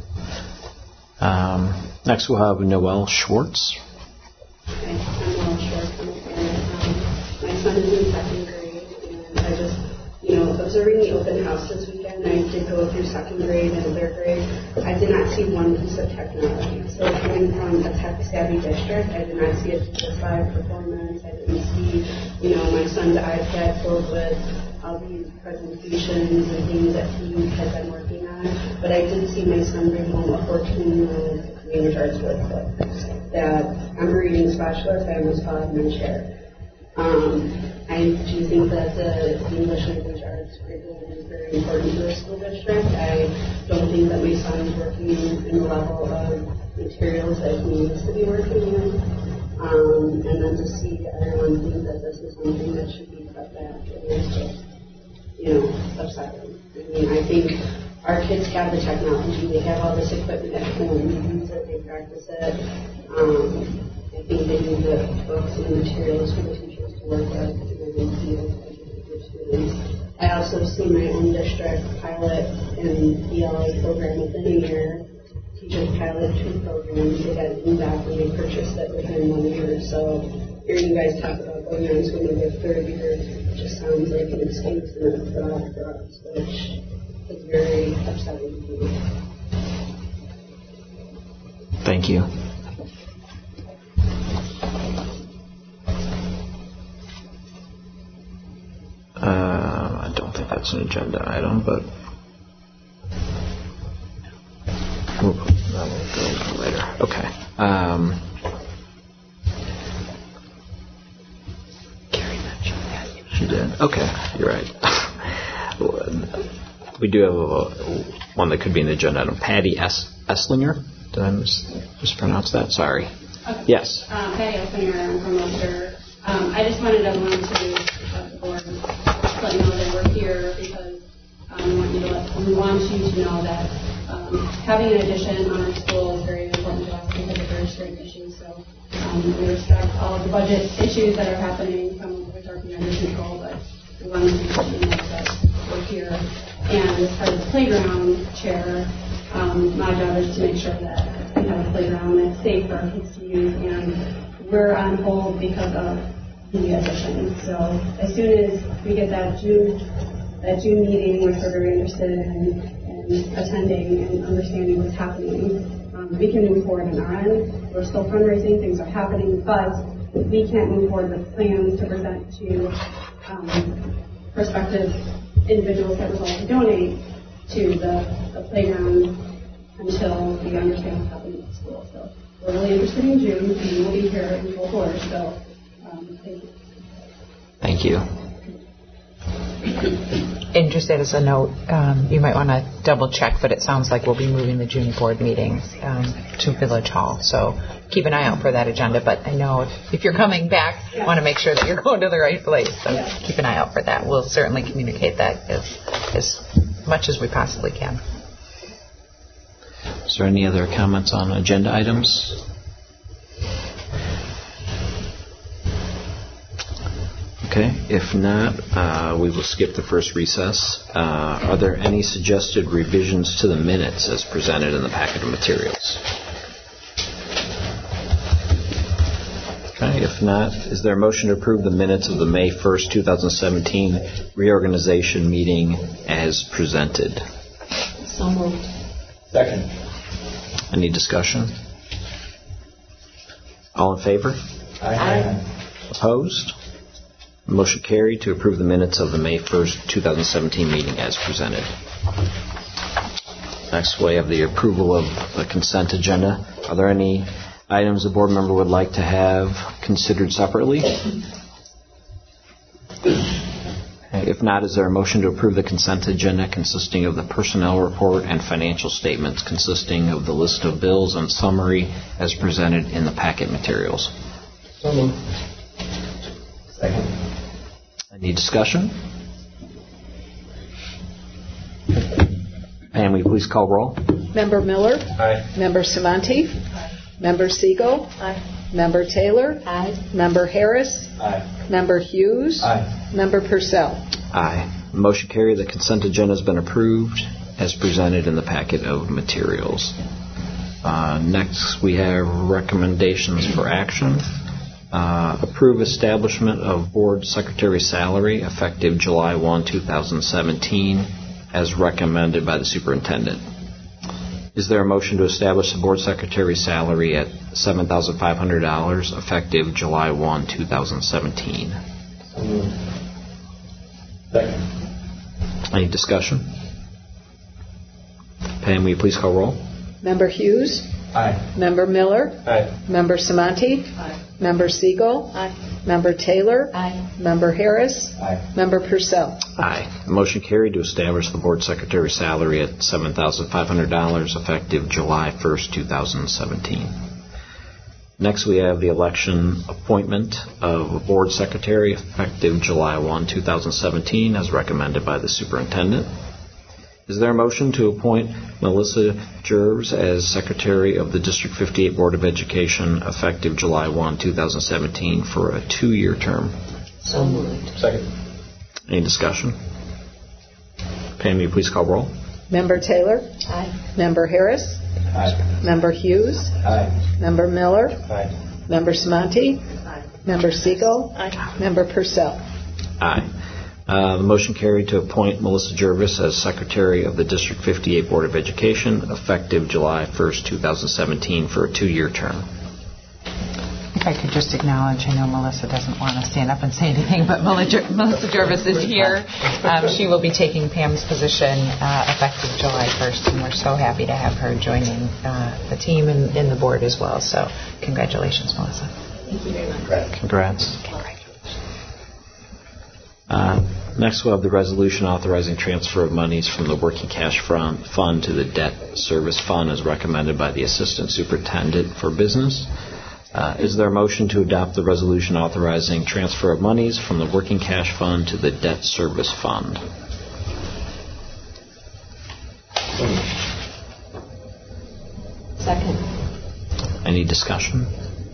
A: Next we'll have Noelle Schwartz.
V: I'm Noelle Schwartz. My son is in second grade, and I just, observing the open house this weekend, I did go through second grade and third grade. I did not see one piece of technology. So coming from a tech-savvy district, I did not see a PS5 performance. I didn't see, my son's iPad filled with all these presentations and things that he has been working on. But I did see my son bring home a 14-year-old language arts workbook that I'm a reading specialist. I almost fell out of my chair. I do think that the English language arts curriculum is very important to the school district. I don't think that my son is working in the level of materials that he needs to be working in. And then to see everyone think that this is something that should be cut back, it is just, upsetting. I mean, I think our kids have the technology, they have all this equipment at home, they use it, they practice it. I think they need the books and materials for the teachers to work with, and then see it educate their students. I also see my own district pilot in the ELA program within a year. Teachers pilot 2 programs. They got it back when they purchased it within 1 year. So hearing you guys talk about going on to another 3rd year, it just sounds like an excuse and a fraud for us, which is very upsetting to me.
A: Thank you. I don't think that's an agenda item, but we'll go later. Okay. Carrie mentioned that. She did. Okay, you're right. We do have one that could be an agenda item. Patty Esslinger. Did I mispronounce that? Sorry.
V: Okay.
A: Yes.
V: Patty Esslinger, I'm from Ulster. I just wanted everyone to let you know that we're here because we want you to know that having an addition on our school is very important to us because of very certain issues. So we respect all of the budget issues that are happening, some of which are beyond your control, but we want to make sure you know that we're here. And as part of the playground chair, my job is to make sure that we have a playground that's safe for our kids to use, and we're on hold because of the addition. So as soon as we get that June meeting, which we're very interested in attending and understanding what's happening, we can move forward on our end. We're still fundraising, things are happening, but we can't move forward with plans to present to prospective individuals that would like to donate to the playground until we understand what's happening at the school. So we're really interested in June, and we will be here in full force. So thank you.
A: Thank you.
Q: And just as a note, you might want to double check, but it sounds like we'll be moving the June board meeting to Village Hall. So keep an eye out for that agenda. But I know if you're coming back, you want to make sure that you're going to the right place. So keep an eye out for that. We'll certainly communicate that as much as we possibly can.
A: Is there any other comments on agenda items? Okay, if not, we will skip the first recess. Are there any suggested revisions to the minutes as presented in the packet of materials? Okay, if not, is there a motion to approve the minutes of the May 1st, 2017 reorganization meeting as presented?
B: So moved.
L: Second.
A: Any discussion? All in favor?
L: Aye.
A: Opposed? Motion carried to approve the minutes of the May 1st, 2017 meeting as presented. Next, we have the approval of the consent agenda. Are there any items a board member would like to have considered separately? If not, is there a motion to approve the consent agenda consisting of the personnel report and financial statements consisting of the list of bills and summary as presented in the packet materials?
L: So moved. Second.
A: Any discussion? Pam, will you please call roll?
B: Member Miller?
L: Aye.
B: Member Samanti? Aye. Member Siegel?
V: Aye.
B: Member Taylor?
V: Aye.
B: Member Harris?
L: Aye.
B: Member Hughes?
L: Aye.
B: Member Purcell?
A: Aye. Motion carried. The consent agenda has been approved as presented in the packet of materials. Next, we have recommendations for action. Approve establishment of board secretary salary effective July 1, 2017, as recommended by the superintendent. Is there a motion to establish the board secretary salary at $7,500 effective July 1, 2017?
L: So moved. Second.
A: Any discussion? Pam, will you please call roll?
B: Member Hughes?
L: Aye.
B: Member Miller?
L: Aye.
B: Member Samanti?
V: Aye.
B: Member Siegel?
V: Aye.
B: Member Taylor?
V: Aye.
B: Member Harris?
L: Aye.
B: Member Purcell?
A: Aye. Motion carried to establish the board secretary salary at $7,500 effective July 1st, 2017. Next, we have the election appointment of a board secretary effective July 1, 2017, as recommended by the superintendent. Is there a motion to appoint Melissa Jerves as secretary of the District 58 Board of Education effective July 1, 2017 for a 2-year term?
B: So moved.
R: Second.
A: Any discussion? Pam, will you please call roll?
B: Member Taylor?
I: Aye.
B: Member Harris?
T: Aye.
B: Member Hughes?
T: Aye.
B: Member Miller?
T: Aye.
B: Member Smonte?
J: Aye.
B: Member Siegel?
J: Aye.
B: Member Purcell?
A: Aye. The motion carried to appoint Melissa Jervis as secretary of the District 58 Board of Education effective July 1st, 2017 for a 2-year term.
Q: If I could just acknowledge, I know Melissa doesn't want to stand up and say anything, but Melissa Jervis is here. She will be taking Pam's position effective July 1st, and we're so happy to have her joining the team and the board as well. So congratulations, Melissa.
I: Thank you very much.
A: Congrats. Next, we'll have the resolution authorizing transfer of monies from the working cash fund to the debt service fund as recommended by the Assistant Superintendent for Business. Is there a motion to adopt the resolution authorizing transfer of monies from the working cash fund to the debt service fund?
I: Second.
A: Any discussion?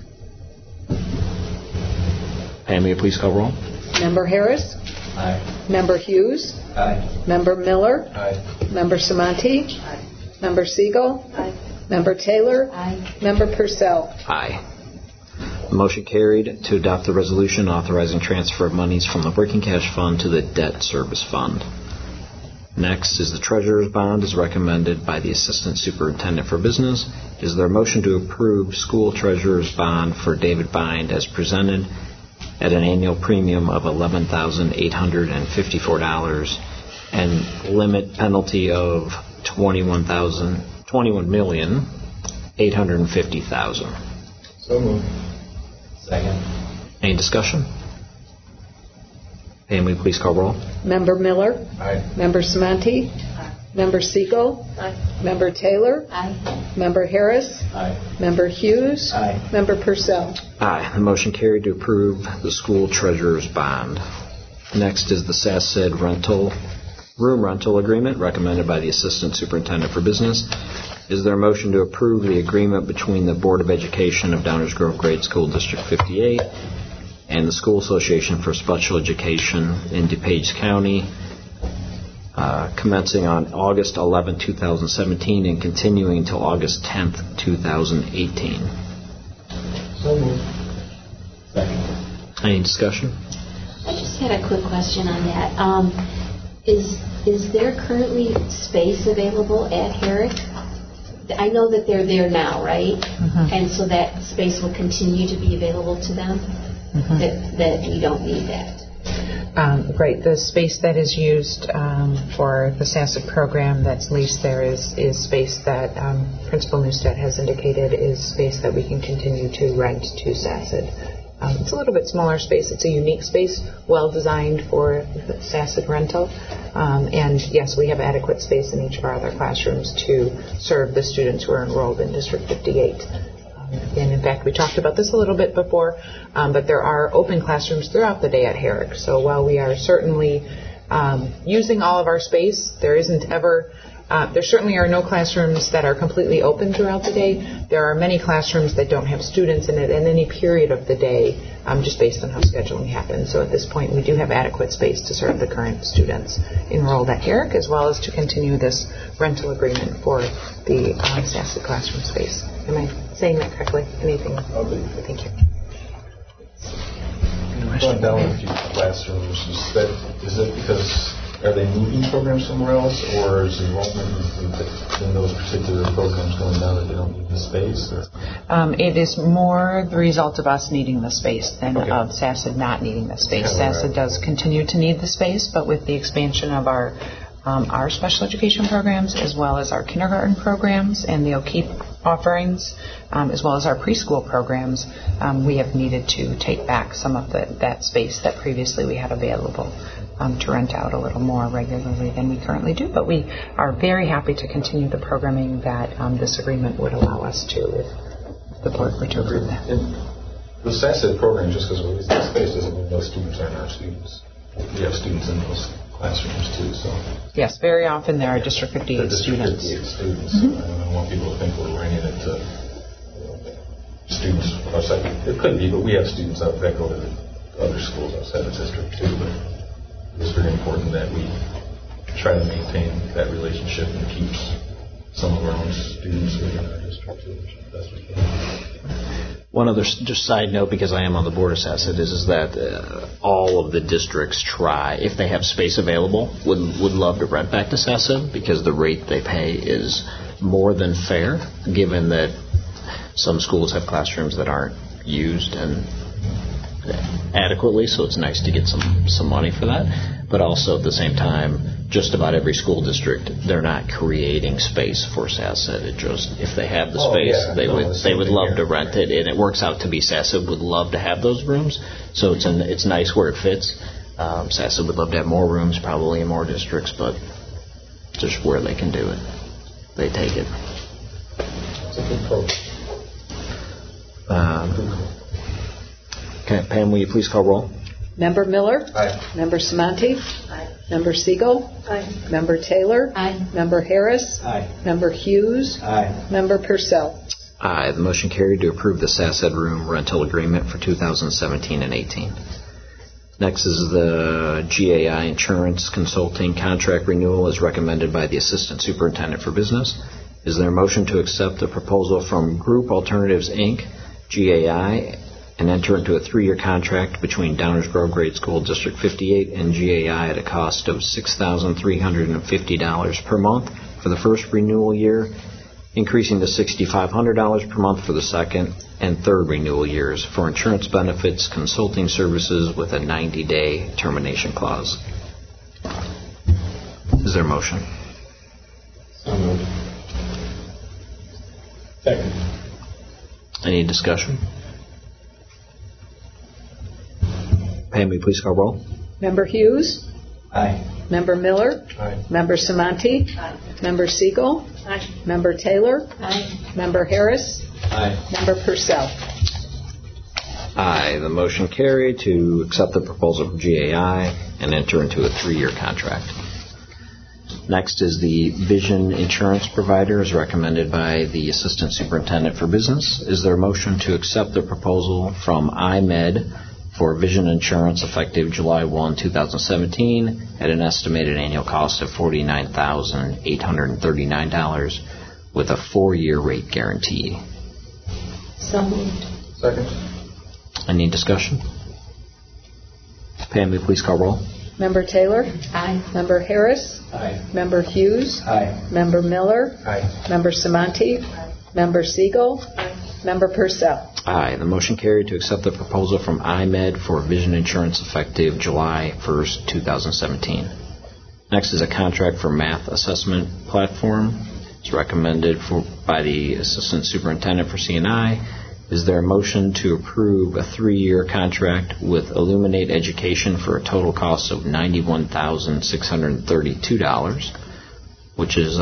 A: Pam, will you please call roll?
B: Member Harris?
T: Aye.
B: Member Hughes?
T: Aye.
B: Member Miller?
T: Aye.
B: Member Smonte? Member Siegel? Member Taylor? Member Purcell?
A: Aye. The motion carried to adopt the resolution authorizing transfer of monies from the working cash fund to the debt service fund. Next is the treasurer's bond as recommended by the Assistant Superintendent for Business. Is there a motion to approve school treasurer's bond for David Bind as presented at an annual premium of $11,854 and limit penalty of $21,850,000?
T: So moved. Second.
A: Any discussion? Pam, will you please call roll?
B: Member Miller?
T: Aye.
B: Member Smonte? Member Siegel? Member Taylor? Member Harris?
T: Aye.
B: Member Hughes?
T: Aye.
B: Member Purcell?
A: Aye. The motion carried to approve the school treasurer's bond. Next is the SASID room rental agreement recommended by the Assistant Superintendent for Business. Is there a motion to approve the agreement between the Board of Education of Downers Grove Grade School District 58 and the School Association for Special Education in DuPage County, commencing on August 11, 2017 and continuing until August 10, 2018?
T: So moved. Second.
A: Any discussion?
N: I just had a quick question on that. Is there currently space available at Herrick? I know that they're there now, right?
Q: Mm-hmm.
N: And so that space will continue to be available to them?
Q: Mm-hmm.
N: That we don't need that?
Q: Right. The space that is used for the SASID program that's leased there is space that Principal Neustadt has indicated is space that we can continue to rent to SASID. It's a little bit smaller space. It's a unique space, well designed for the SASID rental. And yes, we have adequate space in each of our other classrooms to serve the students who are enrolled in District 58. And in fact, we talked about this a little bit before, but there are open classrooms throughout the day at Herrick. So while we are certainly using all of our space, there certainly are no classrooms that are completely open throughout the day. There are many classrooms that don't have students in it in any period of the day, just based on how scheduling happens. So at this point, we do have adequate space to serve the current students enrolled at Herrick, as well as to continue this rental agreement for the SASID classroom space. Am I saying that correctly? Anything? Thank you.
R: Going down a few classrooms, is it because are they moving programs somewhere else, or is enrollment in those particular programs going down that they don't need the space?
Q: It is more the result of us needing the space than of SASID not needing the space. SASID does continue to need the space, but with the expansion of our special education programs, as well as our kindergarten programs and the O'Keefe offerings, as well as our preschool programs, we have needed to take back some of that space that previously we had available to rent out a little more regularly than we currently do. But we are very happy to continue the programming that this agreement would allow us to the board were to approve that.
R: The SASID program, just because we're using space, doesn't mean those students aren't our students. We have students in those classrooms too. So
Q: yes, very often there are District 58 students.
R: 58 students. I don't want people to think we're renting it to students outside. It could be, but we have students that go to other schools outside the district too. But it's very important that we try to maintain that relationship and keep some of our own students within our district too, as best we can.
A: One other just side note, because I am on the board of SASID, is that all of the districts try, if they have space available, would love to rent back to SASID, because the rate they pay is more than fair, given that some schools have classrooms that aren't used and adequately, so it's nice to get some money for that. But also at the same time, just about every school district, they're not creating space for SASID. It just, if they have the space, they would love to rent it, and it works out to be SASID would love to have those rooms. So it's nice where it fits. SASID would love to have more rooms, probably in more districts, but just where they can do it, they take it.
R: It's a good program.
A: Okay, Pam, will you please call roll?
B: Member Miller?
R: Aye.
B: Member Samanti?
V: Aye.
B: Member Siegel?
V: Aye.
B: Member Taylor?
V: Aye.
B: Member Harris?
L: Aye.
B: Member Hughes?
L: Aye.
B: Member Purcell?
A: Aye. The motion carried to approve the SASID room rental agreement for 2017 and 18. Next is the GAI Insurance Consulting Contract Renewal as recommended by the Assistant Superintendent for Business. Is there a motion to accept the proposal from Group Alternatives, Inc., GAI, and enter into a 3-year contract between Downers Grove Grade School District 58 and GAI at a cost of $6,350 per month for the first renewal year, increasing to $6,500 per month for the second and third renewal years for insurance benefits consulting services with a 90-day termination clause? Is there a motion?
U: So moved. Second.
A: Any discussion? Pam, will you please call roll?
B: Member Hughes?
L: Aye.
B: Member Miller?
R: Aye.
B: Member Samanti?
V: Aye.
B: Member Siegel?
V: Aye.
B: Member Taylor?
V: Aye.
B: Member Harris?
L: Aye.
B: Member Purcell?
A: Aye. The motion carried to accept the proposal from GAI and enter into a 3-year contract. Next is the Vision Insurance Provider as recommended by the Assistant Superintendent for Business. Is there a motion to accept the proposal from iMed for vision insurance effective July 1, 2017 at an estimated annual cost of $49,839 with a 4-year rate guarantee?
V: So moved.
R: Second.
A: Any discussion? Pam, will you please call roll?
B: Member Taylor?
V: Aye.
B: Member Harris?
L: Aye.
B: Member Hughes?
L: Aye.
B: Member Miller?
R: Aye.
B: Member Samanti? Member Siegel? Member Purcell?
A: Aye. The motion carried to accept the proposal from iMed for vision insurance effective July 1st, 2017. Next is a contract for math assessment platform. It's recommended by the Assistant Superintendent for C&I. Is there a motion to approve a 3-year contract with Illuminate Education for a total cost of $91,632, which is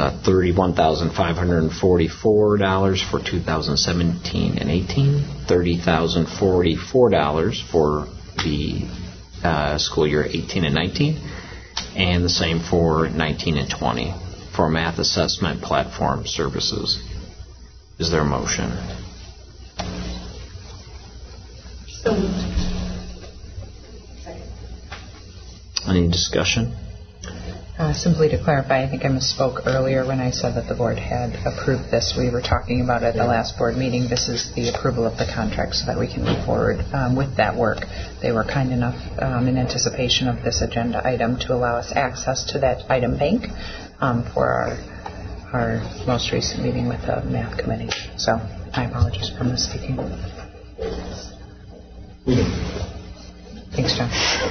A: $31,544 for 2017 and 18, $30,044 for the school year 18 and 19, and the same for 19 and 20 for math assessment platform services? Is there a motion?
V: So moved. Second.
A: Any discussion?
Q: Simply to clarify, I think I misspoke earlier when I said that the board had approved this. We were talking about it at the last board meeting. This is the approval of the contract so that we can move forward with that work. They were kind enough in anticipation of this agenda item to allow us access to that item bank for our most recent meeting with the math committee. So I apologize for misspeaking. Thanks, John.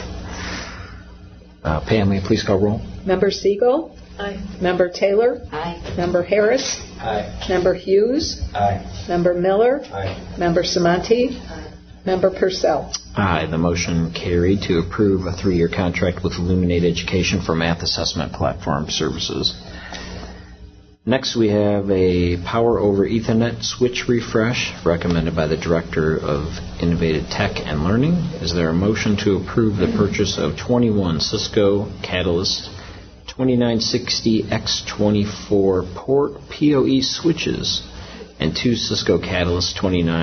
A: Pam, will you please call roll?
B: Member Siegel?
V: Aye.
B: Member Taylor?
V: Aye.
B: Member Harris?
L: Aye.
B: Member Hughes?
L: Aye.
B: Member Miller?
L: Aye.
B: Member Samanti?
V: Aye.
B: Member Purcell?
A: Aye. The motion carried to approve a 3-year contract with Illuminate Education for math assessment platform services. Next, we have a Power over Ethernet switch refresh recommended by the Director of Innovative Tech and Learning. Is there a motion to approve the purchase of 21 Cisco Catalyst 2960X24 port PoE switches and 2 Cisco Catalyst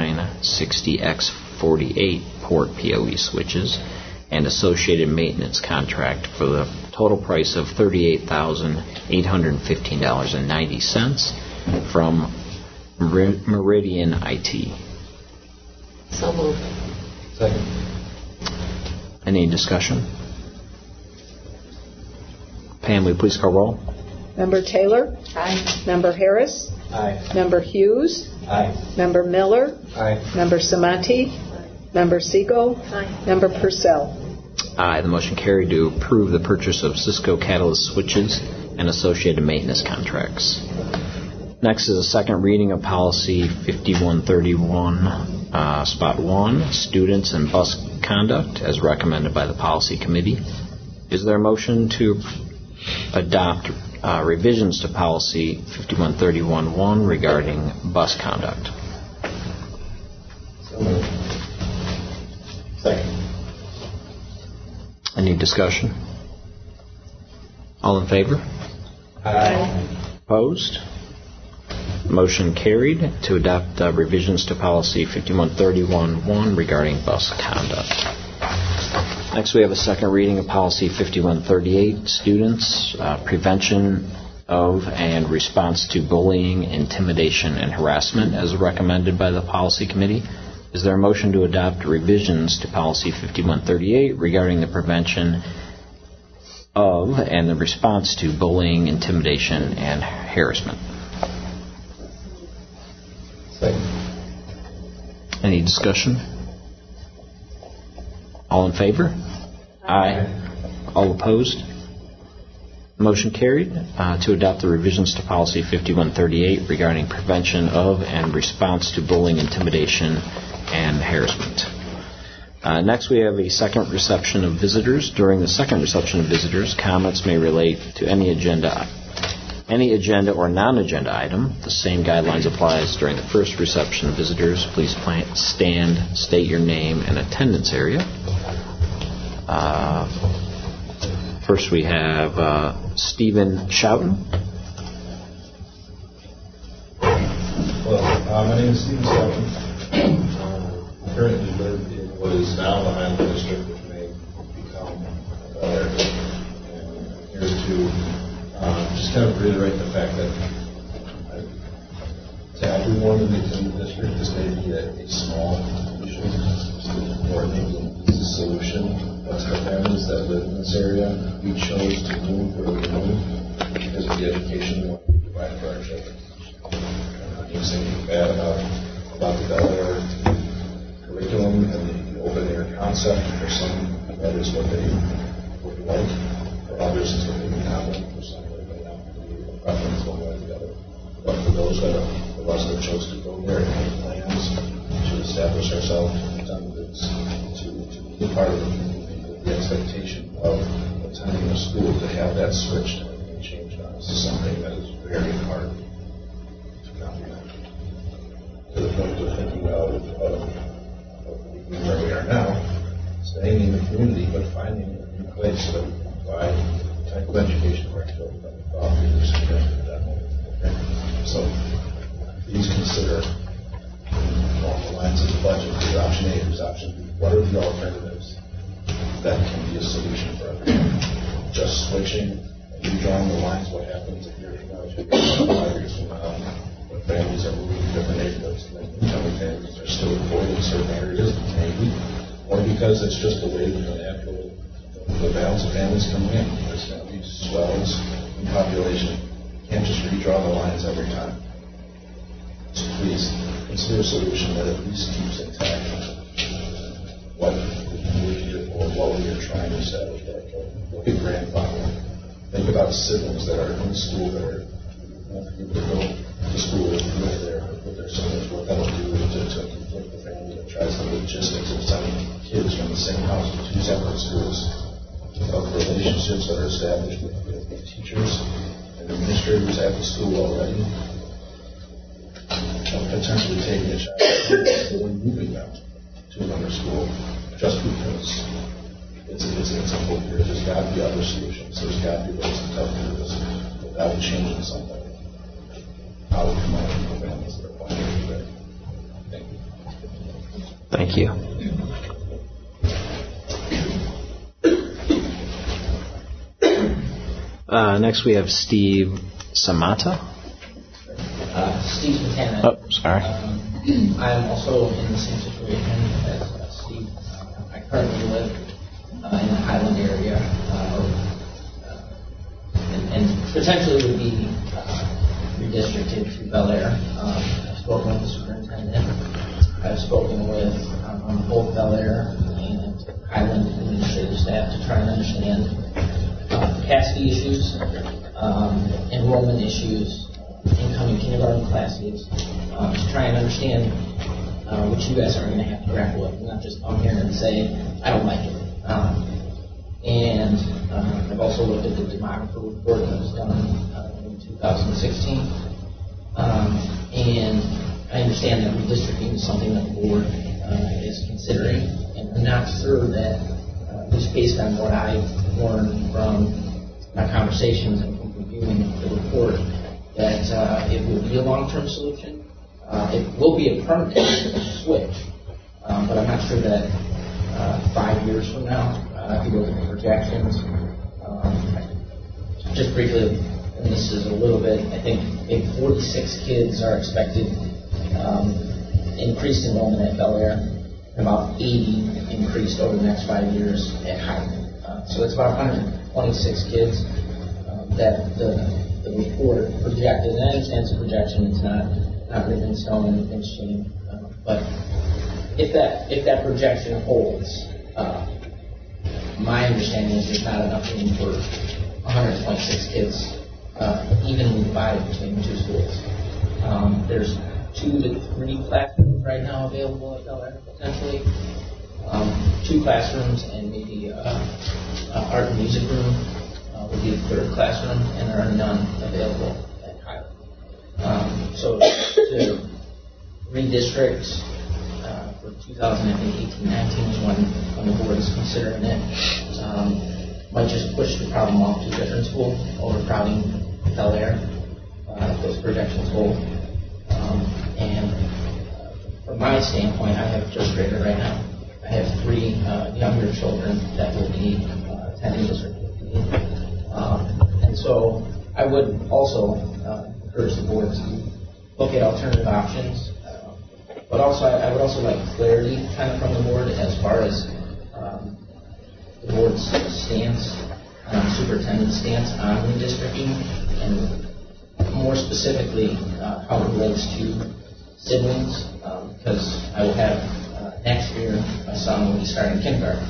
A: 2960X48 port PoE switches and associated maintenance contract for the total price of $38,815.90 from Meridian IT.
B: So moved.
S: Second.
A: Any discussion? Pam, will you please call roll?
B: Member Taylor?
P: Aye.
B: Member Harris?
S: Aye.
B: Member Hughes?
S: Aye.
B: Member Miller?
S: Aye.
B: Member Samati? Member Siegel?
P: Aye.
B: Member Purcell?
A: Aye. The motion carried to approve the purchase of Cisco Catalyst switches and associated maintenance contracts. Next is a second reading of Policy 5131, Spot 1, Students and Bus Conduct, as recommended by the Policy Committee. Is there a motion to adopt revisions to Policy 5131-1 regarding bus conduct?
S: So moved. Second.
A: Any discussion? All in favor?
S: Aye.
A: Opposed? Motion carried to adopt revisions to Policy 5131-1 regarding bus conduct. Next, we have a second reading of Policy 5138, Students, Prevention of and Response to Bullying, Intimidation, and Harassment, as recommended by the Policy Committee. Is there a motion to adopt revisions to Policy 5138 regarding the prevention of and the response to bullying, intimidation, and harassment?
S: Second.
A: Any discussion? All in favor? Aye. All opposed? Motion carried to adopt the revisions to Policy 5138 regarding prevention of and response to bullying, intimidation, and harassment. Next, we have a second reception of visitors. During the second reception of visitors, comments may relate to any agenda or non-agenda item. The same guidelines applies during the first reception of visitors. Please stand, state your name and attendance area. First, we have Stephen Schouten.
C: Well, my name is Stephen Schouten. Currently live in what is now the Highland District, which may become Bel Air District. And I'm here to just kind of reiterate the fact that to everyone in the district, this may be a small issue, or maybe a solution. But to the families that live in this area, we chose to move where we move because of the education we want to provide for our children. I'm not doing anything bad about the Bel Air curriculum and the open air concept. For some, that is what they would like. For others, it's what they would not like. For some, they may not be a preference one way or the other. But for those of us that chose to go there and make plans to establish ourselves to be a part of the community with the expectation of attending a school, to have that switched and changed on us is something that is very hard to comprehend. To the point of thinking of where we are now, staying in the community, but finding a new place that we can provide the type of education for our children that we thought we were suggesting at that moment. Okay? So please consider along the lines of the budget. There's option A, there's option B. What are the alternatives that can be a solution for everyone? Just switching and redrawing the lines, what happens if you're 2 years from now, 5 years from now, when families are moving to different neighborhoods, and incoming families are still avoiding certain areas, maybe, or because it's just the way the natural, the balance of families come in. There's going to be swells in population. You can't just redraw the lines every time. So please consider a solution that at least keeps intact what we're here for, what we are trying to establish for our children. Look at grandfathering. Think about siblings that are in school that are able to go to school with their siblings, what that'll do to conflict the family that tries the logistics of sending kids from the same house to 2 separate schools, of relationships that are established with teachers and administrators at the school already, potentially taking a child from the school and moving them to another school just because it's a hope here. There's got to be other solutions. There's got to be ways to cut through this without changing something. How we come out with families that are planning today. Thank you.
A: Thank you. Next we have Steve Samata.
F: Steve Samata.
A: Oh, sorry.
F: I'm also in the same situation as Steve. I currently live in the Highland area, and potentially would be redistricted to Bel Air. I've spoken with the superintendent. I've spoken with both Bel Air and Highland administrative staff to try and understand capacity issues, enrollment issues, incoming kindergarten classes, to try and understand what you guys are going to have to grapple with, and not just come here and say, I don't like it. And I've also looked at the demographer report that was done in 2016, and I understand that redistricting is something that the board is considering, and I'm not sure that, just based on what I've learned from my conversations and from reviewing the report, that it will be a long-term solution. It will be a permanent switch, but I'm not sure that 5 years from now, if you look at the projections, just briefly, and this is a little bit, I think 46 kids are expected increased enrollment at Bel Air, and about 80 increased over the next 5 years at Highland. So it's about 126 kids that the report projected, and I understand it's a projection, it's not written in stone, anything's changed. But if that projection holds, my understanding is there's not enough room for 126 kids evenly divided between the two schools. There's 2 to 3 classrooms right now available at Bel Air, potentially. 2 classrooms and maybe art and music room would be a 3rd classroom, and there are none available at Highland. So to redistrict for 2018-19 is when the board is considering it. Might just push the problem off to a different school, overcrowding Bel Air, if those projections hold. And from my standpoint, I have a 1st grader right now. I have 3 younger children that will be attending district. And so I would also encourage the board to look at alternative options. But also, I would also like clarity kind of from the board as far as the board's stance, superintendent's stance on redistricting, and more specifically how it relates to siblings, because I will have next year my son will be starting kindergarten,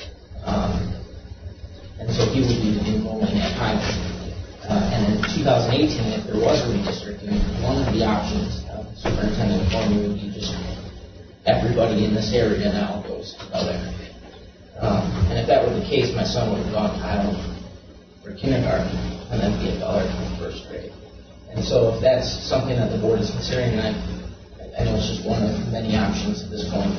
F: and so he will be enrolling at Highland. And in 2018, if there was a redistricting, one of the options the superintendent informed me would be just everybody in this area now goes to Bel Air. And if that were the case, my son would have gone to Highland for kindergarten and then be at Bel Air for 1st grade. And so if that's something that the board is considering, and I know it's just one of many options at this point,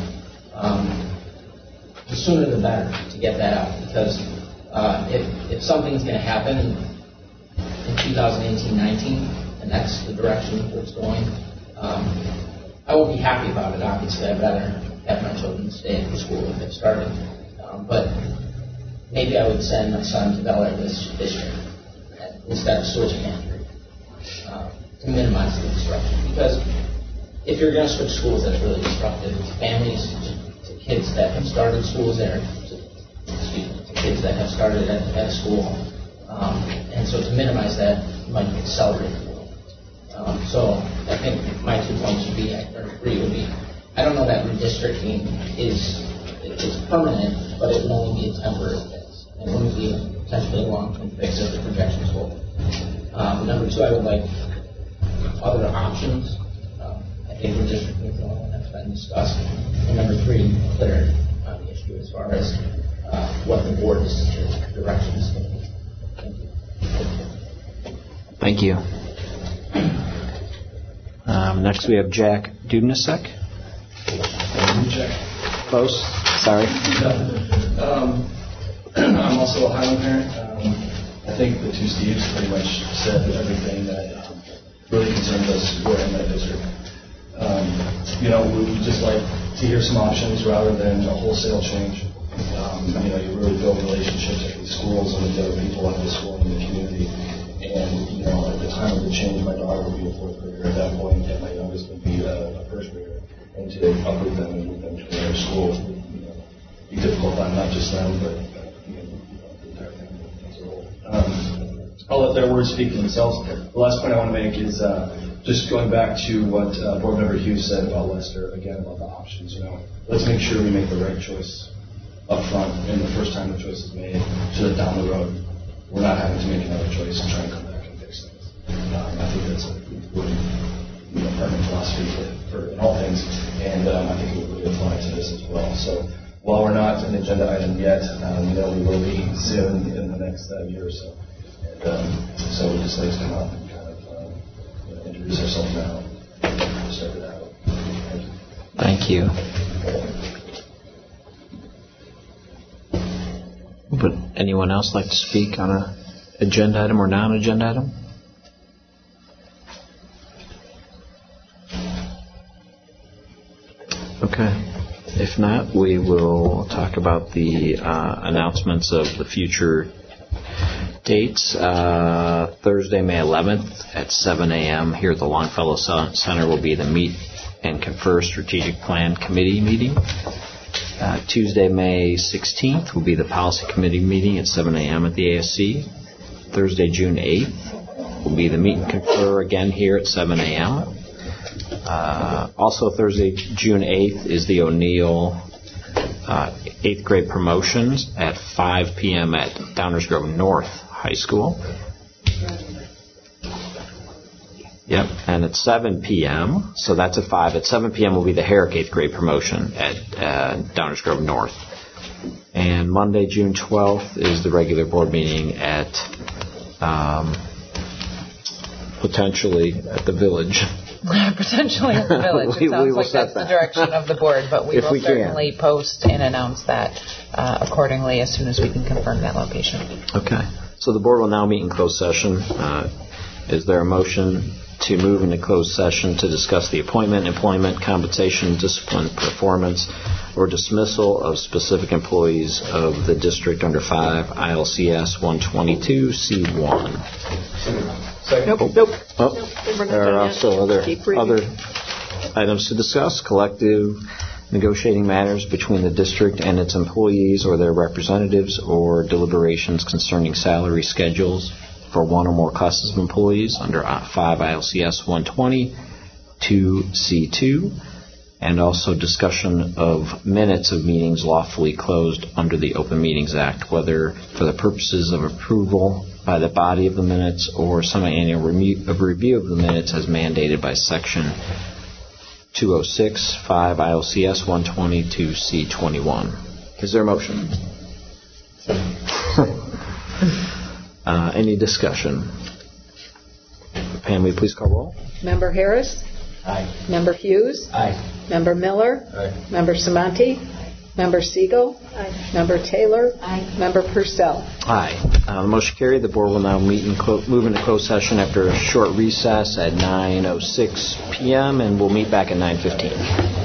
F: the sooner the better to get that out, because if something's going to happen in 2018-19, and that's the direction it's going, I won't be happy about it, obviously. I'd rather have my children stay at the school and get started. But maybe I would send my son to Bel Air this year instead of switching after to minimize the disruption. Because if you're going to switch schools, that's really disruptive to families, to kids that have started schools there, to kids that have started at a school. And so to minimize that, you might accelerate the growth. So I think my 2 points would be, or 3 would be, I don't know that redistricting it's permanent, but it will only be a temporary fix. It wouldn't be potentially a long-term fix if the projections hold. Number 2, I would like other options. I think redistricting is the only one that's been discussed. And number 3, clarity on the issue as far as what the board's direction is going to be. Thank you.
A: Thank you. Next we have Jack Dubnasek. Close. Sorry.
E: I'm also a Highland parent. I think the two Steves pretty much said everything that really concerns us who are in that district. We would just like to hear some options rather than a wholesale change. You really build relationships at these schools and with the other people at the school and the community. And, at the time of the change, my daughter would be a fourth grader at that point, and my youngest would be a first grader. And to uproot them and move them to another school would be difficult on not just them, but the entire family as a whole. I'll let their words speak for themselves. The last point I want to make is just going back to what Board Member Hughes said about Lester, again, about the options. Let's make sure we make the right choice up front and the first time the choice is made, so that down the road we're not having to make another choice and try and come back and fix things. I think that's a really permanent philosophy for in all things, and I think it would really apply to this as well. So while we're not an agenda item yet, we will be soon in the next year or so. And so we'd just like to come out and kind of introduce ourselves now and start it out.
A: Thank you. Would anyone else like to speak on an agenda item or non-agenda item? Okay. If not, we will talk about the announcements of the future dates. Thursday, May 11th at 7 a.m. here at the Longfellow Center will be the Meet and Confer Strategic Plan Committee meeting. Tuesday, May 16th will be the Policy Committee meeting at 7 a.m. at the ASC. Thursday, June 8th will be the Meet and Confer again here at 7 a.m. Also Thursday, June 8th is the O'Neill 8th grade promotions at 5 p.m. at Downers Grove North High School. Yep, and at 7 p.m., so that's at 5. At 7 p.m. will be the Herrick 8th grade promotion at Downers Grove North. And Monday, June 12th is the regular board meeting at potentially at the Village.
Q: Potentially at the Village. It sounds like that's the direction of the board, but we will certainly post and announce that accordingly as soon as we can confirm that location.
A: Okay. So the board will now meet in closed session. Is there a motion to move into closed session to discuss the appointment, employment, compensation, discipline, performance, or dismissal of specific employees of the district under 5 ILCS 122C1? Nope. There are also other items to discuss. Collective negotiating matters between the district and its employees or their representatives, or deliberations concerning salary schedules for one or more classes of employees under 5 ILCS 120-2C2, and also discussion of minutes of meetings lawfully closed under the Open Meetings Act, whether for the purposes of approval by the body of the minutes or semi-annual review of the minutes as mandated by Section 206, 5 ILCS 122C21. Is there a motion? Any discussion? Pam, will you please call roll?
B: Member Harris?
F: Aye.
B: Member Hughes?
F: Aye.
B: Member Miller?
F: Aye.
B: Member Samanti? Member Siegel?
P: Aye.
B: Member Taylor?
I: Aye.
B: Member Purcell?
A: Aye. The motion carried. The board will now move into closed session after a short recess at 9:06 p.m. and we'll meet back at 9:15.